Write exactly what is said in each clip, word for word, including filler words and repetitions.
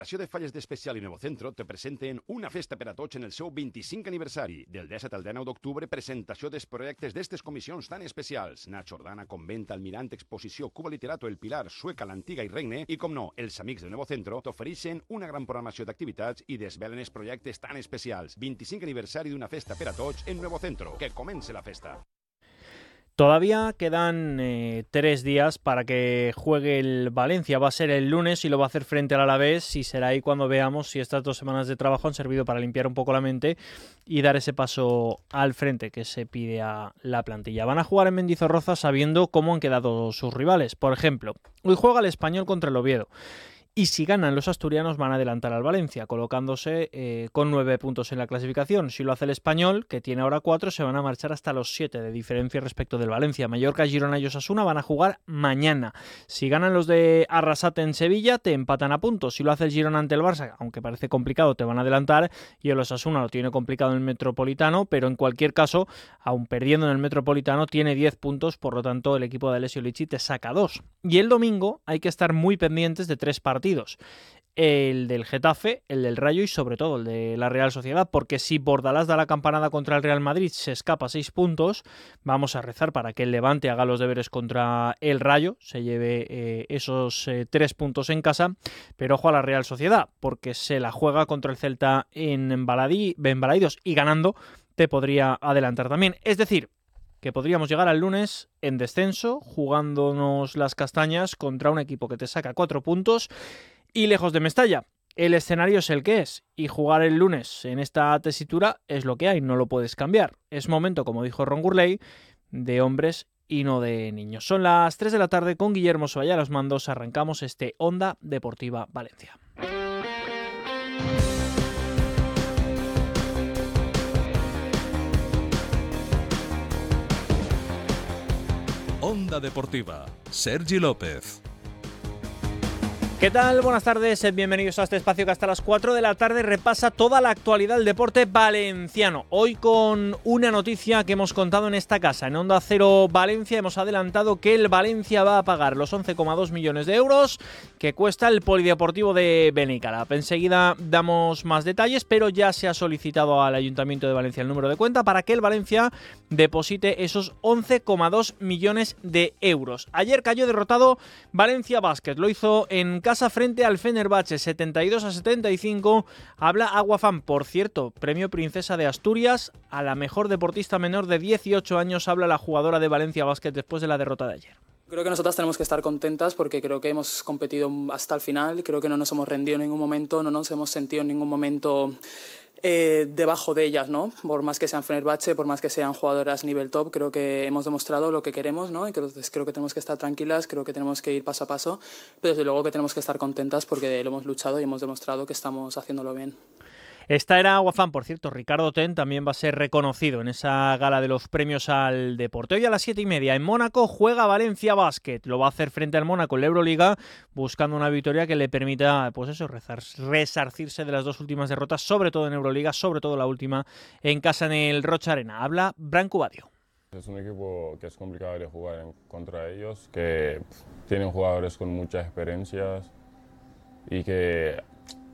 L'associació de Falles d'Especial i Novocentro te presenten una festa per a tots en el seu vint-i-cinquè aniversari. Del disset al dinou d'octubre, presentació dels projectes d'estes comissions tan especials. Nacho Ordana, Convent, Almirant, Exposició, Cuba Literato, El Pilar, Sueca, l'Antiga i Regne. I, com no, els amics de Novocentro t'ofereixen una gran programació d'activitats i desvelen els projectes tan especials. vint-i-cinquè aniversari d'una festa per a tots en Novocentro. Que comence la festa. Todavía quedan eh, tres días para que juegue el Valencia. Va a ser el lunes y lo va a hacer frente al Alavés, y será ahí cuando veamos si estas dos semanas de trabajo han servido para limpiar un poco la mente y dar ese paso al frente que se pide a la plantilla. Van a jugar en Mendizorroza sabiendo cómo han quedado sus rivales. Por ejemplo, hoy juega el Español contra el Oviedo. Y si ganan los asturianos van a adelantar al Valencia, colocándose eh, con nueve puntos en la clasificación. Si lo hace el Español, que tiene ahora cuatro, se van a marchar hasta los siete de diferencia respecto del Valencia. Mallorca, Girona y Osasuna van a jugar mañana. Si ganan los de Arrasate en Sevilla, te empatan a puntos. Si lo hace el Girona ante el Barça, aunque parece complicado, te van a adelantar. Y el Osasuna lo tiene complicado en el Metropolitano, pero en cualquier caso, aun perdiendo en el Metropolitano, tiene diez puntos. Por lo tanto, el equipo de Alessio Lichi te saca dos. Y el domingo hay que estar muy pendientes de tres partidos. Partidos. El del Getafe, el del Rayo y sobre todo el de la Real Sociedad, porque si Bordalás da la campanada contra el Real Madrid, se escapa seis puntos. Vamos a rezar para que el Levante haga los deberes contra el Rayo, se lleve eh, esos eh, tres puntos en casa, pero ojo a la Real Sociedad, porque se la juega contra el Celta en Balaidos y ganando te podría adelantar también. Es decir, que podríamos llegar al lunes en descenso, jugándonos las castañas contra un equipo que te saca cuatro puntos y lejos de Mestalla. El escenario es el que es, y jugar el lunes en esta tesitura es lo que hay, no lo puedes cambiar. Es momento, como dijo Ron Gurley, de hombres y no de niños. Son las tres de la tarde, con Guillermo Soaya a los mandos arrancamos este Onda Deportiva Valencia. Onda Deportiva, Sergi López. ¿Qué tal? Buenas tardes, bienvenidos a este espacio que hasta las cuatro de la tarde repasa toda la actualidad del deporte valenciano. Hoy con una noticia que hemos contado en esta casa, en Onda Cero Valencia, hemos adelantado que el Valencia va a pagar los once coma dos millones de euros que cuesta el polideportivo de Benicalap. Enseguida damos más detalles, pero ya se ha solicitado al Ayuntamiento de Valencia el número de cuenta para que el Valencia deposite esos once coma dos millones de euros. Ayer cayó derrotado Valencia Basket, lo hizo en casa Casa frente al Fenerbahce, setenta y dos a setenta y cinco. Habla Aguafan, por cierto, premio Princesa de Asturias a la mejor deportista menor de dieciocho años. Habla la jugadora de Valencia Basket después de la derrota de ayer. Creo que nosotras tenemos que estar contentas porque creo que hemos competido hasta el final. Creo que no nos hemos rendido en ningún momento, no nos hemos sentido en ningún momento Eh, debajo de ellas, ¿no? Por más que sean Fenerbahce, por más que sean jugadoras nivel top, creo que hemos demostrado lo que queremos, ¿no? Y creo, creo que tenemos que estar tranquilas, creo que tenemos que ir paso a paso, pero desde luego que tenemos que estar contentas porque lo hemos luchado y hemos demostrado que estamos haciéndolo bien. Esta era Aguafan, por cierto. Ricardo Ten también va a ser reconocido en esa gala de los premios al deporte. Hoy a las siete y media en Mónaco juega Valencia Basket. Lo va a hacer frente al Mónaco en la Euroliga, buscando una victoria que le permita, pues eso, resarcirse de las dos últimas derrotas, sobre todo en Euroliga, sobre todo la última en casa en el Rocha Arena. Habla Branco Badio. Es un equipo que es complicado de jugar en contra ellos, que tienen jugadores con muchas experiencias y que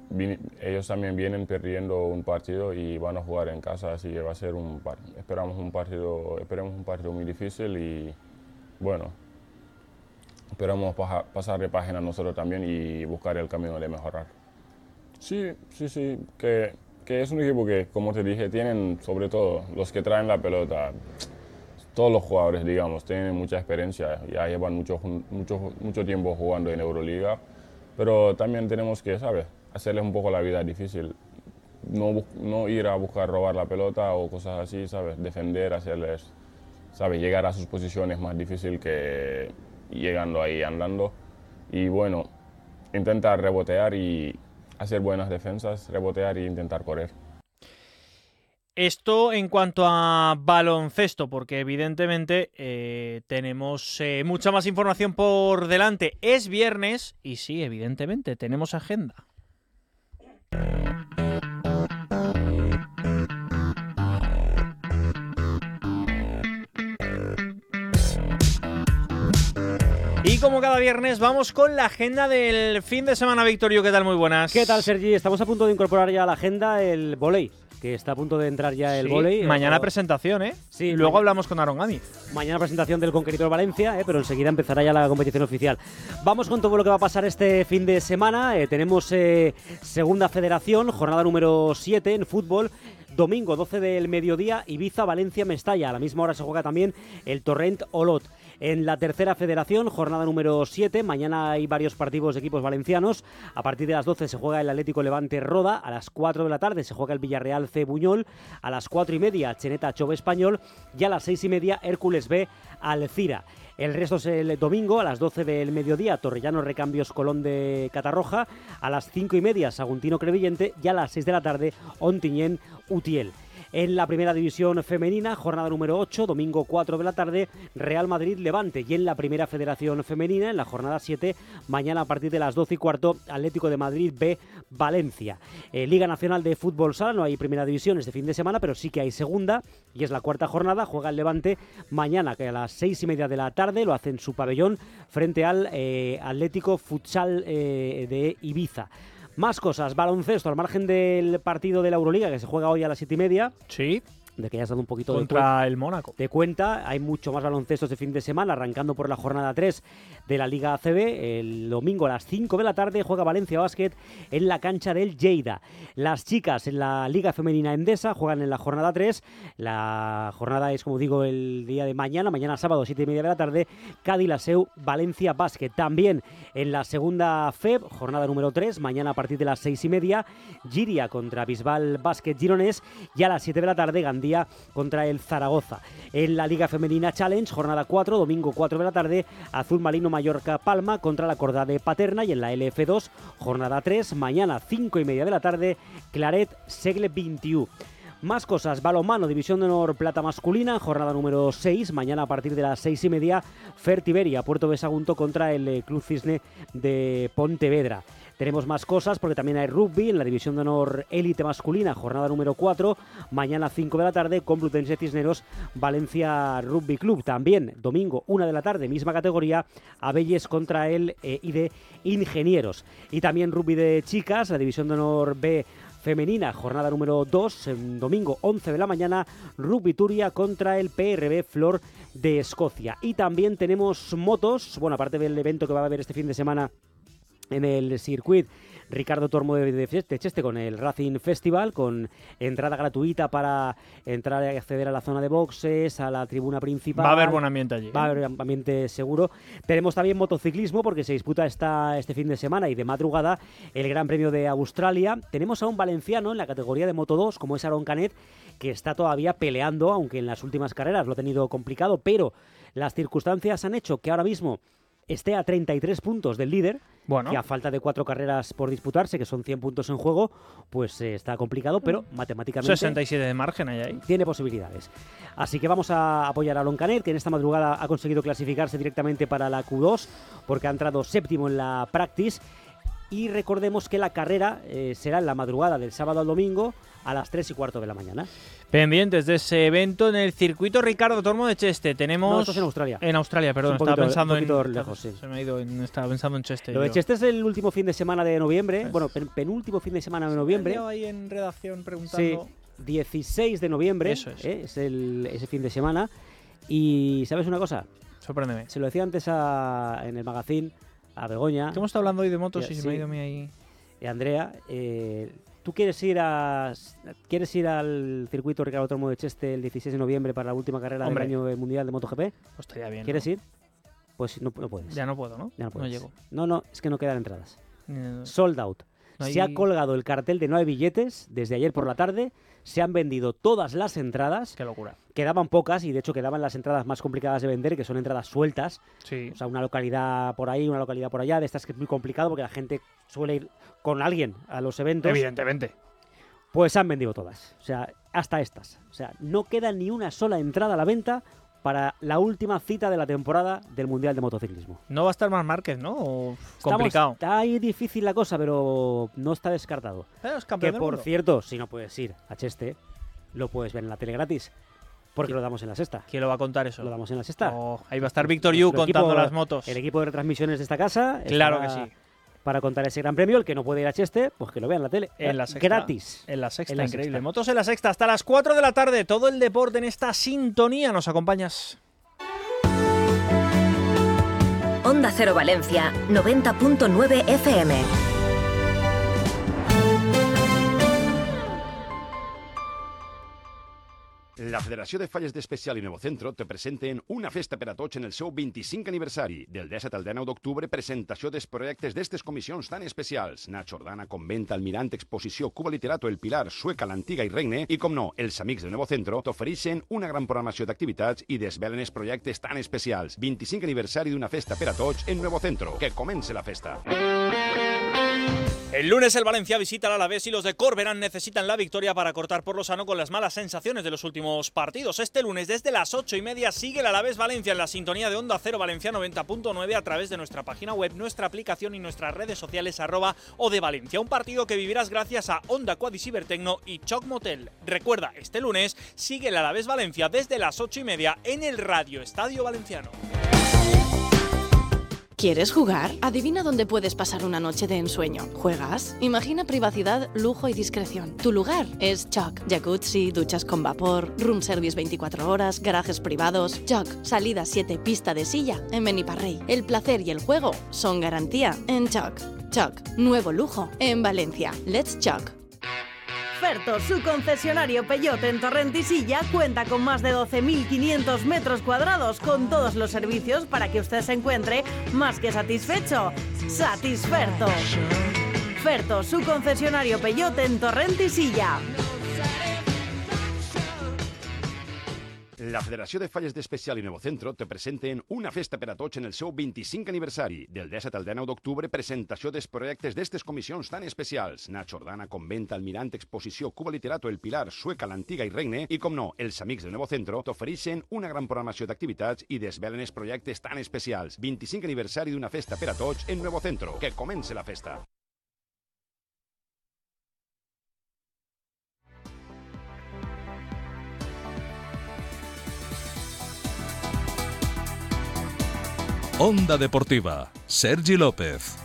ellos también vienen perdiendo un partido y van a jugar en casa, así que va a ser un esperamos un partido esperemos un partido muy difícil y bueno, esperamos pasar de página nosotros también y buscar el camino de mejorar. Sí, sí, sí, que, que es un equipo que, como te dije, tienen sobre todo los que traen la pelota, todos los jugadores, digamos, tienen mucha experiencia, ya llevan mucho, mucho, mucho tiempo jugando en Euroliga, pero también tenemos que, ¿sabes?, hacerles un poco la vida difícil, no, no ir a buscar robar la pelota o cosas así, ¿sabes? Defender, hacerles, ¿sabes?, llegar a sus posiciones más difícil que llegando ahí andando. Y bueno, intentar rebotear y hacer buenas defensas, rebotear e intentar correr. Esto en cuanto a baloncesto, porque evidentemente eh, tenemos eh, mucha más información por delante. Es viernes y sí, evidentemente, tenemos agenda. Y Y como cada viernes vamos con la agenda del fin de semana. Victorio, ¿qué tal? Muy buenas. ¿Qué tal, Sergi? Estamos a punto de incorporar ya a la agenda el vóley, que está a punto de entrar ya el sí, vóley. Mañana o... presentación, ¿eh? Sí, luego mañana... hablamos con Aaron Gámez. Mañana presentación del Conqueritor Valencia, ¿eh? Pero enseguida empezará ya la competición oficial. Vamos con todo lo que va a pasar este fin de semana. Eh, tenemos eh, Segunda Federación, jornada número siete en fútbol. Domingo, doce del mediodía, Ibiza, Valencia, Mestalla. A la misma hora se juega también el Torrent Olot. En la Tercera Federación, jornada número siete, mañana hay varios partidos de equipos valencianos. A partir de las doce se juega el Atlético Levante Roda, a las cuatro de la tarde se juega el Villarreal C Buñol, a las cuatro y media Cheneta Chove Español y a las seis y media Hércules B Alcira. El resto es el domingo, a las doce del mediodía, Torrellano Recambios Colón de Catarroja, a las cinco y media Saguntino Crevillente y a las seis de la tarde Ontinyent Utiel. En la primera división femenina, jornada número ocho, domingo cuatro de la tarde, Real Madrid Levante. Y en la primera federación femenina, en la jornada siete, mañana a partir de las doce y cuarto, Atlético de Madrid B Valencia. Eh, Liga Nacional de Fútbol Sala, no hay primera división este fin de semana, pero sí que hay segunda, y es la cuarta jornada. Juega el Levante mañana, que a las seis y media de la tarde, lo hace en su pabellón, frente al eh, Atlético Futsal eh, de Ibiza. Más cosas, baloncesto, al margen del partido de la Euroliga que se juega hoy a las siete y media. Sí. De que ya has dado un poquito contra de el Mónaco. De cuenta, hay mucho más baloncesto este fin de semana, arrancando por la jornada tres de la Liga A C B. El domingo a las cinco de la tarde juega Valencia Basket en la cancha del Lleida. Las chicas en la Liga Femenina Endesa juegan en la jornada tres. La jornada es, como digo, el día de mañana, mañana sábado, siete y media de la tarde, Cádiz Laseu Valencia Basket. También en la segunda F E B, jornada número tres, mañana a partir de las seis y media, Giria contra Bisbal Basket Gironés y a las siete de la tarde, Gandía contra el Zaragoza. En la Liga Femenina Challenge, jornada cuatro, domingo cuatro de la tarde, Azul Marino Mallorca Palma contra la Corda de Paterna. Y en la L F dos, jornada tres, mañana cinco y media de la tarde, Claret Segle veintiuno. Más cosas, balonmano, División de Honor Plata Masculina, jornada número seis, mañana a partir de las seis y media, Fertiberia, Puerto de Sagunto contra el eh, Club Cisne de Pontevedra. Tenemos más cosas porque también hay rugby en la División de Honor Élite Masculina, jornada número cuatro, mañana cinco de la tarde, Complutense Cisneros, Valencia Rugby Club. También domingo una de la tarde, misma categoría, Abelles contra el eh, I D Ingenieros. Y también rugby de chicas, la División de Honor B femenina, jornada número dos, en domingo once de la mañana, Rugby Turia contra el P R B Flor de Escocia. Y también tenemos motos, bueno, aparte del evento que va a haber este fin de semana en el circuit Ricardo Tormo de, de, de Cheste, con el Racing Festival, con entrada gratuita para entrar y acceder a la zona de boxes, a la tribuna principal. Va a haber buen ambiente allí, ¿eh? Va a haber ambiente seguro. Tenemos también motociclismo porque se disputa esta, este fin de semana y de madrugada el Gran Premio de Australia. Tenemos a un valenciano en la categoría de Moto dos, como es Aaron Canet, que está todavía peleando, aunque en las últimas carreras lo ha tenido complicado, pero las circunstancias han hecho que ahora mismo esté a treinta y tres puntos del líder, bueno, que a falta de cuatro carreras por disputarse, que son cien puntos en juego, pues eh, está complicado, pero matemáticamente sesenta y siete de margen hay ahí. Tiene posibilidades. Así que vamos a apoyar a Aaron Canet, que en esta madrugada ha conseguido clasificarse directamente para la Q dos, porque ha entrado séptimo en la practice. Y recordemos que la carrera eh, será en la madrugada del sábado al domingo a las tres y cuarto de la mañana. Pendientes de ese evento en el circuito Ricardo Tormo de Cheste. Tenemos... No, esto es en Australia. En Australia, perdón. Poquito, estaba pensando un poquito en... lejos, sí. Se me ha ido en... Estaba pensando en Cheste. Lo de yo. Cheste es el último fin de semana de noviembre. Es... Bueno, pen, penúltimo fin de semana de noviembre. Yo ahí en redacción preguntando... Sí, dieciséis de noviembre. Eso es. ¿eh? Es el, ese fin de semana. Y ¿sabes una cosa? Sorpréndeme. Se lo decía antes a, en el magazine a Begoña. ¿Cómo está hablando hoy de motos? Sí, y se sí. me ha ido a mí ahí... Eh, Andrea, eh, ¿tú quieres ir a quieres ir al circuito Ricardo Tormo de Cheste el dieciséis de noviembre para la última carrera Hombre. del año mundial de MotoGP? Pues estaría bien. ¿Quieres ¿no? ir? Pues no, no puedes. Ya no puedo, ¿no? Ya no puedes. No llego. No, no, es que no quedan entradas. Eh, Sold out. no hay... Se ha colgado el cartel de no hay billetes desde ayer por la tarde. Se han vendido todas las entradas. Qué locura. Quedaban pocas y de hecho quedaban las entradas más complicadas de vender, que son entradas sueltas. Sí. O sea, una localidad por ahí, una localidad por allá. De estas que es muy complicado porque la gente suele ir con alguien a los eventos. Evidentemente. Pues se han vendido todas. O sea, hasta estas. O sea, no queda ni una sola entrada a la venta para la última cita de la temporada del Mundial de Motociclismo. No va a estar Marc Márquez, ¿no? O Estamos- complicado. Está ahí difícil la cosa, pero no está descartado. Pero es Que campeón del por mundo. cierto, si no puedes ir a Cheste, lo puedes ver en la tele gratis. porque lo damos en la sexta. ¿Quién lo va a contar eso? Lo damos en la sexta. Oh, ahí va a estar Víctor Yu contando equipo, las motos. El equipo de retransmisiones de esta casa. Claro que sí. Para contar ese gran premio, el que no puede ir a Cheste, pues que lo vea en la tele. En la sexta, gratis. En la sexta, en la increíble. sexta. Motos en la sexta, hasta las cuatro de la tarde. Todo el deporte en esta sintonía. ¿Nos acompañas? Onda Cero Valencia, noventa punto nueve F M. La Federació de Falles d'Especial i Novocentro te presenten una festa per a tots en el seu vint-i-cinc aniversari. Del disset al dinou d'octubre, presentació dels projectes d'estes comissions tan especials. Nacho Ordana, Convent, Almirant, Exposició, Cuba Literato, El Pilar, Sueca, l'Antiga i Regne. I, com no, els amics de Novocentro t'ofereixen una gran programació d'activitats i desvelen els projectes tan especials. vint-i-cinc aniversari d'una festa per a tots en Novocentro. Que comence la festa. El lunes el Valencia visita al Alavés y los de Corberán necesitan la victoria para cortar por lo sano con las malas sensaciones de los últimos partidos. Este lunes desde las ocho y media sigue el Alavés Valencia en la sintonía de Onda Cero Valencia noventa punto nueve a través de nuestra página web, nuestra aplicación y nuestras redes sociales arroba o de Valencia. Un partido que vivirás gracias a Onda Quad y Cibertecno y Choc Motel. Recuerda, este lunes sigue el Alavés Valencia desde las ocho y media en el Radio Estadio Valenciano. ¿Quieres jugar? Adivina dónde puedes pasar una noche de ensueño. ¿Juegas? Imagina privacidad, lujo y discreción. Tu lugar es Choc. Jacuzzi, duchas con vapor, room service veinticuatro horas, garajes privados. Choc. Salida siete, pista de silla en Beniparrey. El placer y el juego son garantía en Choc. Choc. Nuevo lujo en Valencia. Let's Choc. Ferto, su concesionario Peugeot en Torrent y Silla, cuenta con más de doce mil quinientos metros cuadrados con todos los servicios para que usted se encuentre más que satisfecho. ¡Satisferto! Ferto, su concesionario Peugeot en Torrent y Silla. La Federació de Falles d'Especial i Novocentro te presenten una festa per a tots en el seu vint-i-cinc aniversari. Del disset al dinou d'octubre, presentació dels projectes d'estes comissions tan especials. Nacho Ordana, Convent, Almirant, Exposició, Cuba Literato, El Pilar, Sueca, l'Antiga i Regne. I, com no, els amics de Novocentro t'ofereixen una gran programació d'activitats i desvelen els projectes tan especials. vint-i-cinc aniversari d'una festa per a tots en Novocentro. Que comence la festa. Onda Deportiva, Sergi López.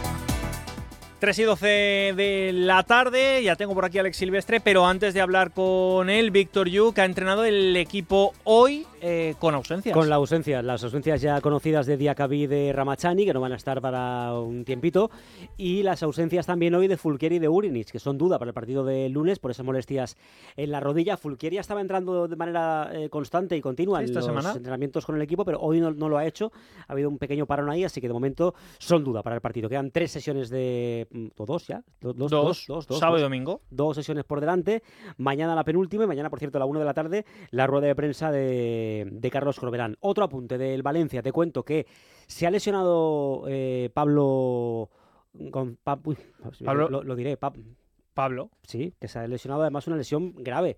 tres y doce de la tarde, ya tengo por aquí a Alex Silvestre, pero antes de hablar con él, Víctor Yu, que ha entrenado el equipo hoy eh, con ausencias. Con la ausencia, las ausencias ya conocidas de Diacabí y de Ramachani, que no van a estar para un tiempito, y las ausencias también hoy de Fulquieri y de Urinic, que son duda para el partido del lunes por esas molestias en la rodilla. Fulquieri estaba entrando de manera eh, constante y continua en esta los semana entrenamientos con el equipo, pero hoy no, no lo ha hecho. Ha habido un pequeño parón ahí, así que de momento son duda para el partido. Quedan tres sesiones de... o dos ya. Dos, dos, dos, dos, dos sábado dos, y domingo. Dos sesiones por delante. Mañana la penúltima y mañana, por cierto, a la una de la tarde, la rueda de prensa de, de Carlos Corberán. Otro apunte del Valencia. Te cuento que se ha lesionado eh, Pablo... Con, pa, uy, Pablo lo, lo diré. Pa, Pablo. Sí, que se ha lesionado además una lesión grave.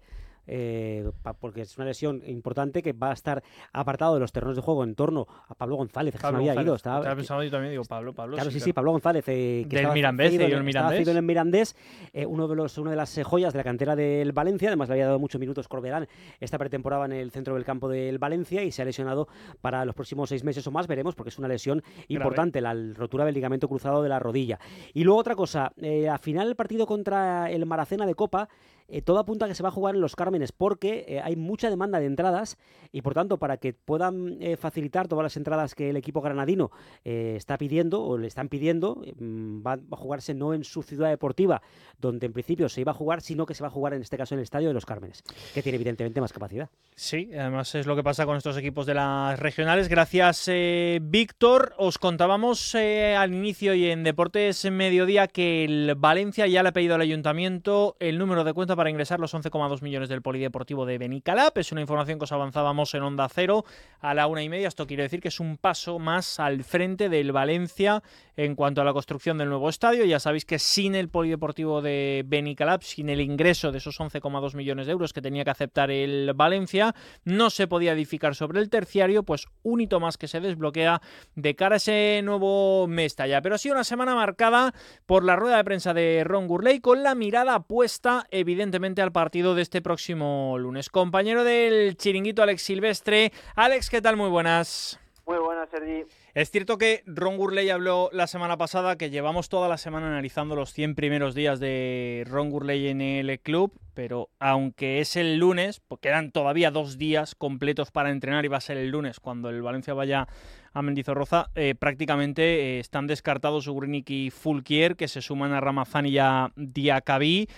Eh, porque es una lesión importante que va a estar apartado de los terrenos de juego en torno a Pablo González, que Pablo se me había González. ido. Estaba, estaba pensando yo también, digo, Pablo, Pablo. Claro, sí, sí, sí, claro. Pablo González. Eh, que Del Mirandés, cedido, el estaba Mirandés. cedido en el Mirandés, eh, uno de los, una de las eh, joyas de la cantera del Valencia. Además, le había dado muchos minutos Corberán esta pretemporada en el centro del campo del Valencia y se ha lesionado para los próximos seis meses o más. Veremos, porque es una lesión importante, la rotura del ligamento cruzado de la rodilla. Y luego otra cosa, eh, al final el partido contra el Maracena de Copa, Eh, todo apunta a que se va a jugar en Los Cármenes porque eh, hay mucha demanda de entradas y, por tanto, para que puedan eh, facilitar todas las entradas que el equipo granadino eh, está pidiendo o le están pidiendo, eh, va a jugarse no en su ciudad deportiva, donde en principio se iba a jugar, sino que se va a jugar en este caso en el Estadio de Los Cármenes, que tiene evidentemente más capacidad. Sí, además es lo que pasa con estos equipos de las regionales. Gracias, eh, Víctor. Os contábamos eh, al inicio y en Deportes Mediodía que el Valencia ya le ha pedido al Ayuntamiento el número de cuenta para ingresar los once coma dos millones del Polideportivo de Benicalap. Es una información que os avanzábamos en Onda Cero a la una y media. Esto quiere decir que es un paso más al frente del Valencia en cuanto a la construcción del nuevo estadio. Ya sabéis que sin el Polideportivo de Benicalap, sin el ingreso de esos once coma dos millones de euros que tenía que aceptar el Valencia, no se podía edificar sobre el terciario. Pues un hito más que se desbloquea de cara a ese nuevo Mestalla. Pero ha sido una semana marcada por la rueda de prensa de Ron Gurley, con la mirada puesta evidentemente evidentemente al partido de este próximo lunes. Compañero del chiringuito Alex Silvestre. Alex, ¿qué tal? Muy buenas. Muy buenas, Sergi. Es cierto que Ron Gurley habló la semana pasada, que llevamos toda la semana analizando los cien primeros días de Ron Gurley en el club, pero aunque es el lunes, pues quedan todavía dos días completos para entrenar y va a ser el lunes cuando el Valencia vaya a Mendizorroza, eh, prácticamente eh, están descartados Ugrinic y Fulquier, que se suman a Ramazani y a Diacabí.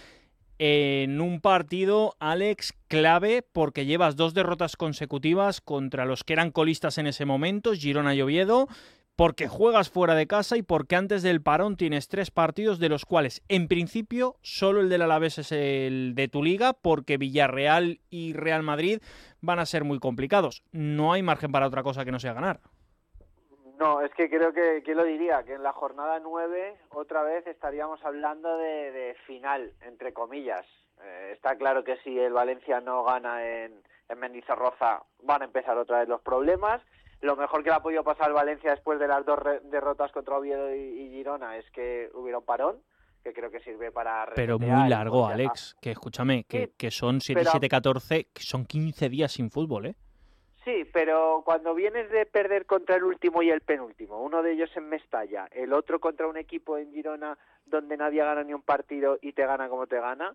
En un partido, Alex, clave porque llevas dos derrotas consecutivas contra los que eran colistas en ese momento, Girona y Oviedo, porque juegas fuera de casa y porque antes del parón tienes tres partidos de los cuales, en principio, solo el del Alavés es el de tu liga, porque Villarreal y Real Madrid van a ser muy complicados. No hay margen para otra cosa que no sea ganar. No, es que creo que, ¿quién lo diría? Que en la jornada nueve otra vez estaríamos hablando de, de final, entre comillas. Eh, está claro que si el Valencia no gana en, en Mendizorroza van a empezar otra vez los problemas. Lo mejor que le ha podido pasar al Valencia después de las dos re- derrotas contra Oviedo y, y Girona es que hubiera un parón, que creo que sirve para... Pero muy largo, Alex, que escúchame, que, sí, que son siete, siete, catorce, que son quince días sin fútbol, ¿eh? Sí, pero cuando vienes de perder contra el último y el penúltimo, uno de ellos en Mestalla, el otro contra un equipo en Girona donde nadie gana ni un partido y te gana como te gana,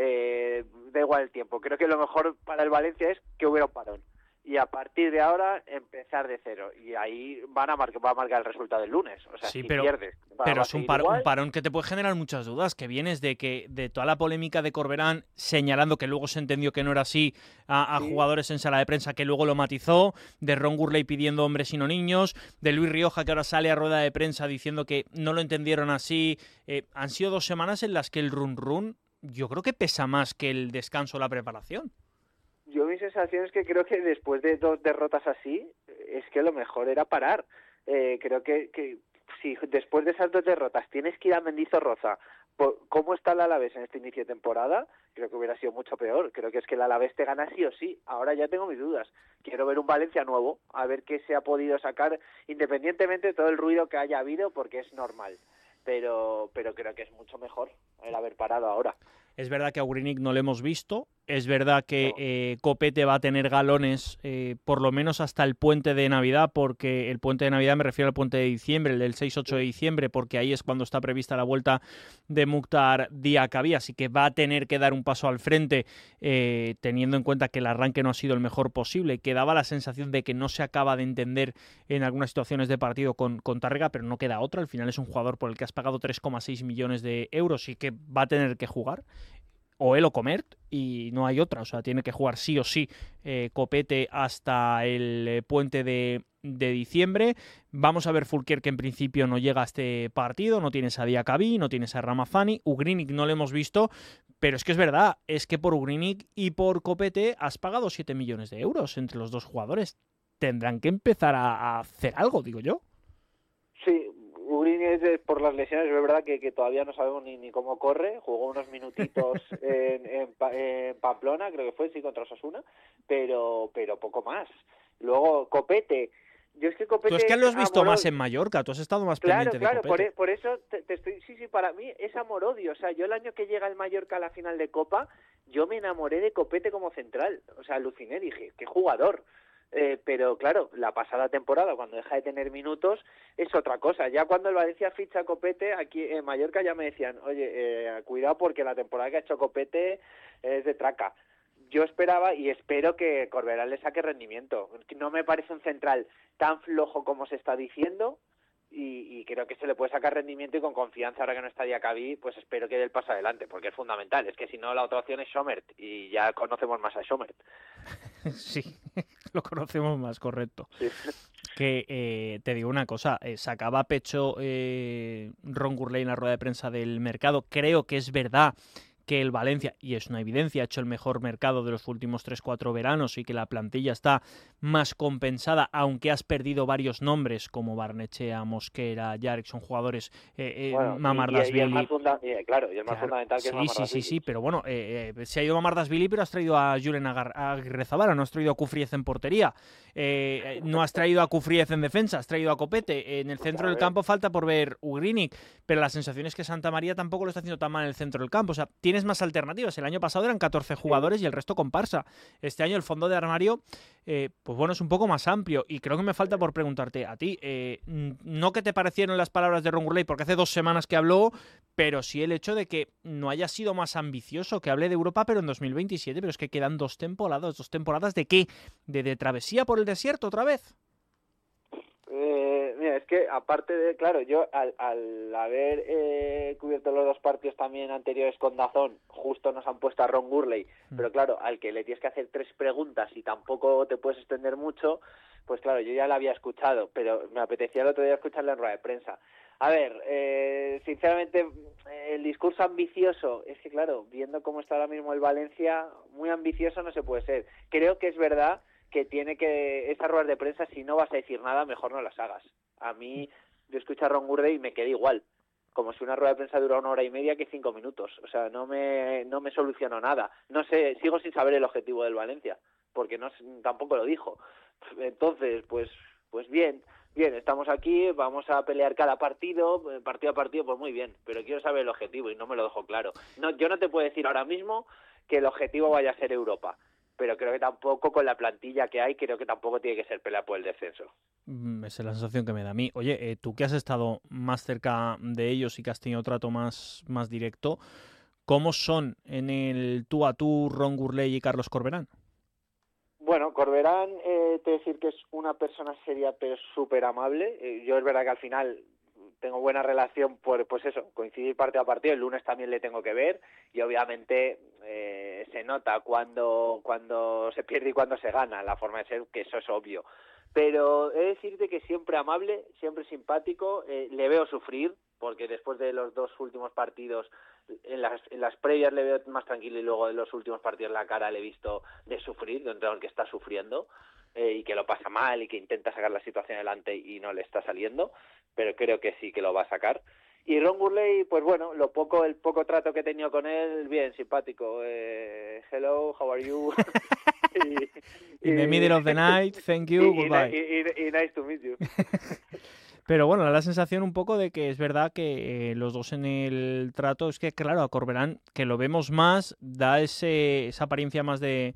eh, da igual el tiempo. Creo que lo mejor para el Valencia es que hubiera un parón. Y a partir de ahora empezar de cero. Y ahí van a marcar, va a marcar el resultado del lunes. O sea, sí, si pero, pierdes... Pero es un, par, un parón que te puede generar muchas dudas, que vienes de que de toda la polémica de Corberán señalando que luego se entendió que no era así a, a sí. jugadores en sala de prensa que luego lo matizó, de Ron Gurley pidiendo hombres y no niños, de Luis Rioja que ahora sale a rueda de prensa diciendo que no lo entendieron así. Eh, han sido dos semanas en las que el run run yo creo que pesa más que el descanso o la preparación. Yo mi sensación es que creo que después de dos derrotas así, es que lo mejor era parar. Eh, creo que, que si después de esas dos derrotas tienes que ir a Mendizorroza, por cómo está el Alavés en este inicio de temporada, creo que hubiera sido mucho peor. Creo que es que el Alavés te gana sí o sí. Ahora ya tengo mis dudas. Quiero ver un Valencia nuevo, a ver qué se ha podido sacar, independientemente de todo el ruido que haya habido, porque es normal. Pero, pero creo que es mucho mejor el haber parado ahora. Es verdad que a Ugrinic no lo hemos visto, es verdad que no. eh, Copete va a tener galones eh, por lo menos hasta el puente de Navidad, porque el puente de Navidad me refiero al puente de diciembre, el del seis ocho de diciembre, porque ahí es cuando está prevista la vuelta de Mukhtar Diacabí, así que va a tener que dar un paso al frente, eh, teniendo en cuenta que el arranque no ha sido el mejor posible, que daba la sensación de que no se acaba de entender en algunas situaciones de partido con, con Tárrega, pero no queda otra, al final es un jugador por el que has pagado tres coma seis millones de euros y que va a tener que jugar. O él o Comert, y no hay otra, o sea, tiene que jugar sí o sí eh, Copete hasta el eh, puente de, de diciembre. Vamos a ver Fulquier, que en principio no llega a este partido, no tienes a Diacabí, no tienes a Ramazani, Ugrinic no lo hemos visto, pero es que es verdad, es que por Ugrinic y por Copete has pagado siete millones de euros entre los dos jugadores. Tendrán que empezar a, a hacer algo, digo yo. Sí, Ugrinic por las lesiones es verdad que, que todavía no sabemos ni, ni cómo corre, jugó unos minutitos en, en, en Pamplona, creo que fue, sí, contra Osasuna, pero pero poco más. Luego Copete, yo es que Copete... Tú es que lo has visto amor... más en Mallorca, tú has estado más claro, pendiente claro, de Copete. Claro, por, por eso te, te estoy... Sí, sí, para mí es amor-odio, o sea, yo el año que llega el Mallorca a la final de Copa, yo me enamoré de Copete como central, o sea, aluciné, dije, qué jugador. Eh, pero claro, la pasada temporada, cuando deja de tener minutos, es otra cosa. Ya cuando el Valencia ficha a Copete, aquí en Mallorca ya me decían, oye, eh, cuidado porque la temporada que ha hecho Copete es de traca. Yo esperaba y espero que Corberán le saque rendimiento. No me parece un central tan flojo como se está diciendo y, y creo que se le puede sacar rendimiento y con confianza ahora que no está Diacabí, pues espero que dé el paso adelante, porque es fundamental. Es que si no, la otra opción es Schommert y ya conocemos más a Schommert. Sí, lo conocemos más, correcto. Sí. Que eh, te digo una cosa, eh, sacaba pecho eh, Ron Gurley en la rueda de prensa del mercado. Creo que es verdad que el Valencia, y es una evidencia, ha hecho el mejor mercado de los últimos tres cuatro veranos y que la plantilla está más compensada, aunque has perdido varios nombres como Barnechea, Mosquera, Yarek, son jugadores eh, eh, bueno, Mamardashvili. Claro, y el más claro, fundamental que sí, es sí, sí, sí, pero bueno, eh, eh, se ha ido Mamardashvili, pero has traído a Julen Aguirrezabala, no has traído a Cufriez en portería, eh, no has traído a Cufriez en defensa, has traído a Copete, en el centro del campo falta por ver Ugrinic, pero la sensación es que Santa María tampoco lo está haciendo tan mal en el centro del campo, o sea, tienes tienes más alternativas. El año pasado eran catorce jugadores sí. y el resto comparsa. Este año el fondo de armario, eh, pues bueno, es un poco más amplio. Y creo que me falta por preguntarte a ti, eh, no qué te parecieron las palabras de Ron Gourlay, porque hace dos semanas que habló, pero sí el hecho de que no haya sido más ambicioso, que hable de Europa, pero en dos mil veintisiete, pero es que quedan dos temporadas. ¿Dos temporadas de qué? ¿De, de travesía por el desierto otra vez? Eh, mira, es que aparte de, claro, yo al, al haber eh, cubierto los dos partidos también anteriores con DAZN, justo nos han puesto a Ron Gourlay, mm. pero claro, al que le tienes que hacer tres preguntas y tampoco te puedes extender mucho, pues claro, yo ya la había escuchado, pero me apetecía el otro día escucharla en rueda de prensa. A ver, eh, sinceramente, el discurso ambicioso, es que claro, viendo cómo está ahora mismo el Valencia, muy ambicioso no se puede ser. Creo que es verdad que tiene que, esas ruedas de prensa, si no vas a decir nada, mejor no las hagas. A mí, yo escucho a Ron Gourlay y me quedé igual, como si una rueda de prensa dura una hora y media que cinco minutos. O sea, no me, no me solucionó nada. No sé, sigo sin saber el objetivo del Valencia, porque no tampoco lo dijo. Entonces, pues, pues bien, bien, estamos aquí, vamos a pelear cada partido, partido a partido, pues muy bien, pero quiero saber el objetivo y no me lo dejo claro. No, yo no te puedo decir ahora mismo que el objetivo vaya a ser Europa, pero creo que tampoco, con la plantilla que hay, creo que tampoco tiene que ser pelea por el descenso. Esa es la sensación que me da a mí. Oye, eh, tú que has estado más cerca de ellos y que has tenido trato más, más directo, ¿cómo son en el tú a tú Ron Gourlay y Carlos Corberán? Bueno, Corberán, eh, te decir que es una persona seria pero súper amable. Eh, yo es verdad que al final tengo buena relación por, pues eso, coincidir partido a partido. El lunes también le tengo que ver y obviamente eh, se nota cuando, cuando se pierde y cuando se gana, la forma de ser, que eso es obvio. Pero he de decirte que siempre amable, siempre simpático, eh, le veo sufrir, porque después de los dos últimos partidos, en las, en las previas le veo más tranquilo y luego en los últimos partidos la cara le he visto de sufrir, de un entrenador que está sufriendo eh, y que lo pasa mal y que intenta sacar la situación adelante y no le está saliendo, pero creo que sí que lo va a sacar. Y Ron Gourlay, pues bueno, lo poco, el poco trato que he tenido con él, bien, simpático. Eh, hello, how are you? y, In the middle of the night, thank you, y, goodbye. Y, y, y nice to meet you. Pero bueno, da la sensación un poco de que es verdad que eh, los dos en el trato, es que claro, a Corberán, que lo vemos más, da ese, esa apariencia más de,